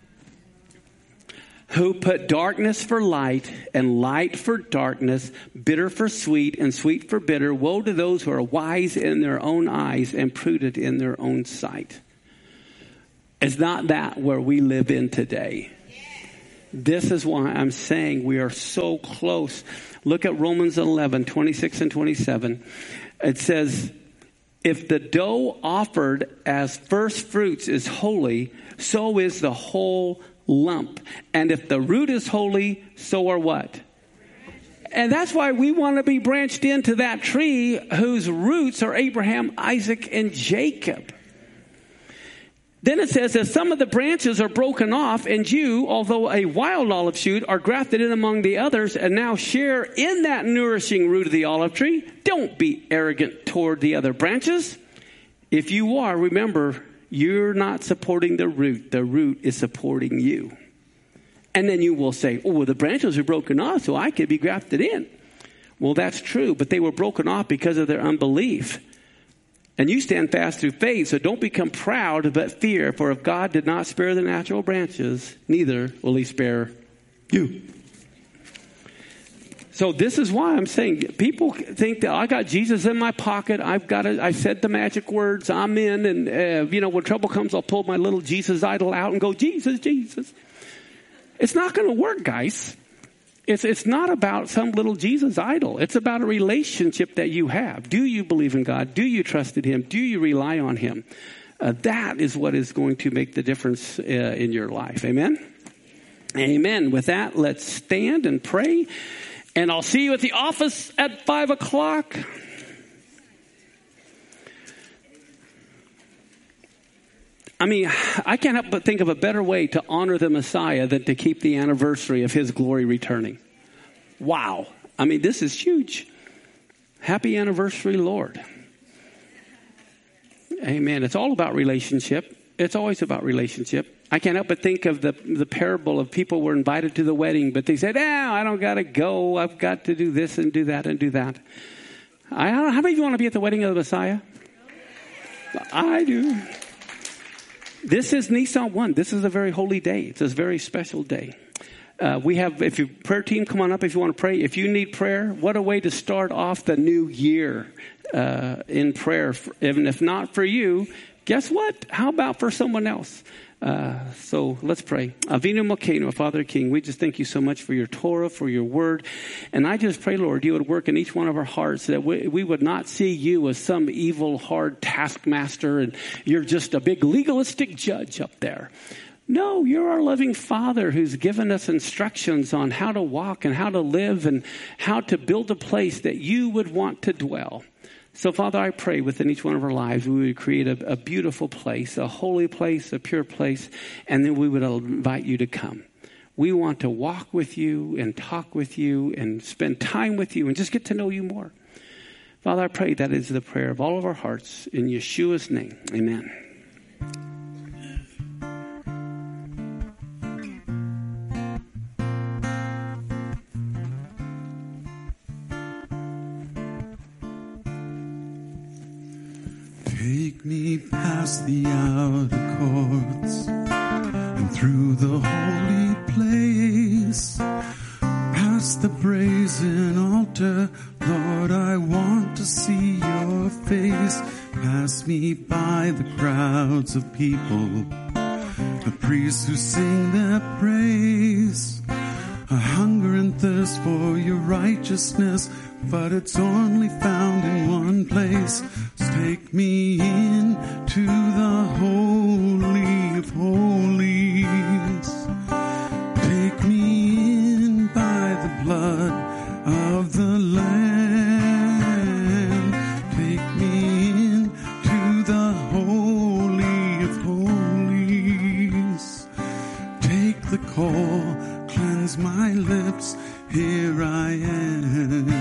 who put darkness for light and light for darkness, bitter for sweet and sweet for bitter. Woe to those who are wise in their own eyes and prudent in their own sight. Is not that where we live in today? This is why I'm saying we are so close. Look at Romans 11, 26 and 27. It says, if the dough offered as first fruits is holy, so is the whole lump. And if the root is holy, so are what? And that's why we want to be branched into that tree whose roots are Abraham, Isaac, and Jacob. Then it says that some of the branches are broken off, and you, although a wild olive shoot, are grafted in among the others and now share in that nourishing root of the olive tree. Don't be arrogant toward the other branches. If you are, remember, you're not supporting the root. The root is supporting you. And then you will say, oh, well, the branches are broken off, so I could be grafted in. Well, that's true, but they were broken off because of their unbelief. And you stand fast through faith, so don't become proud, but fear. For if God did not spare the natural branches, neither will he spare you. So this is why I'm saying people think that I got Jesus in my pocket. I said the magic words. I'm in. And, when trouble comes, I'll pull my little Jesus idol out and go, Jesus, Jesus. It's not going to work, guys. It's not about some little Jesus idol. It's about a relationship that you have. Do you believe in God? Do you trust in him? Do you rely on him? That is what is going to make the difference in your life. Amen? Amen. With that, let's stand and pray. And I'll see you at the office at 5 o'clock. I mean, I can't help but think of a better way to honor the Messiah than to keep the anniversary of his glory returning. Wow. I mean, this is huge. Happy anniversary, Lord. Amen. It's all about relationship. It's always about relationship. I can't help but think of the parable of people were invited to the wedding, but they said, I don't got to go. I've got to do this and do that and do that. I don't know. How many of you want to be at the wedding of the Messiah? I do. This is Nisan 1. This is a very holy day. It's a very special day. We have, if your prayer team, come on up if you want to pray. If you need prayer, what a way to start off the new year in prayer. Even if not for you, guess what? How about for someone else? So let's pray. Avinu Malkeinu, Father King, we just thank you so much for your Torah, for your word. And I just pray, Lord, you would work in each one of our hearts, that we would not see you as some evil, hard taskmaster and you're just a big legalistic judge up there. No, you're our loving Father who's given us instructions on how to walk and how to live and how to build a place that you would want to dwell. So, Father, I pray within each one of our lives we would create a beautiful place, a holy place, a pure place, and then we would invite you to come. We want to walk with you and talk with you and spend time with you and just get to know you more. Father, I pray that is the prayer of all of our hearts. In Yeshua's name, amen. Take me past the outer courts and through the holy place, past the brazen altar. Lord, I want to see your face. Pass me by the crowds of people, the priests who sing their praise. I hunger and thirst for your righteousness, but it's only found in one place. So take me in to the Holy of Holies. Take me in by the blood of the Lamb. Take me in to the Holy of Holies. Take the coal, cleanse my lips, here I am.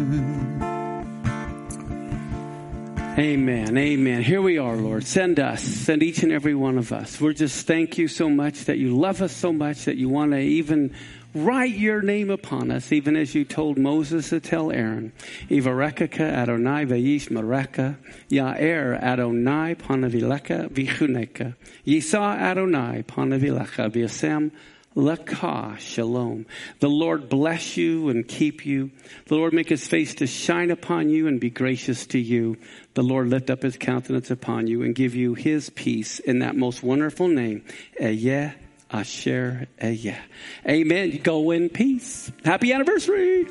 Amen. Amen. Here we are, Lord. Send us. Send each and every one of us. We're just thank you so much that you love us so much that you want to even write your name upon us, even as you told Moses to tell Aaron. Ivarekaka Adonai Vayish Mareka Ya'er Adonai Panavileka Vichuneka Yisa Adonai Panavileka Viasem Laka Shalom. The Lord bless you and keep you. The Lord make his face to shine upon you and be gracious to you. The Lord lift up his countenance upon you and give you his peace in that most wonderful name. Eyeh Asher Eyeh. Amen. You go in peace. Happy anniversary.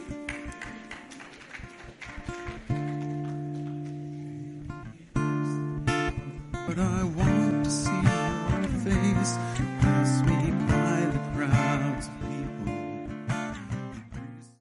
But I want to see your face.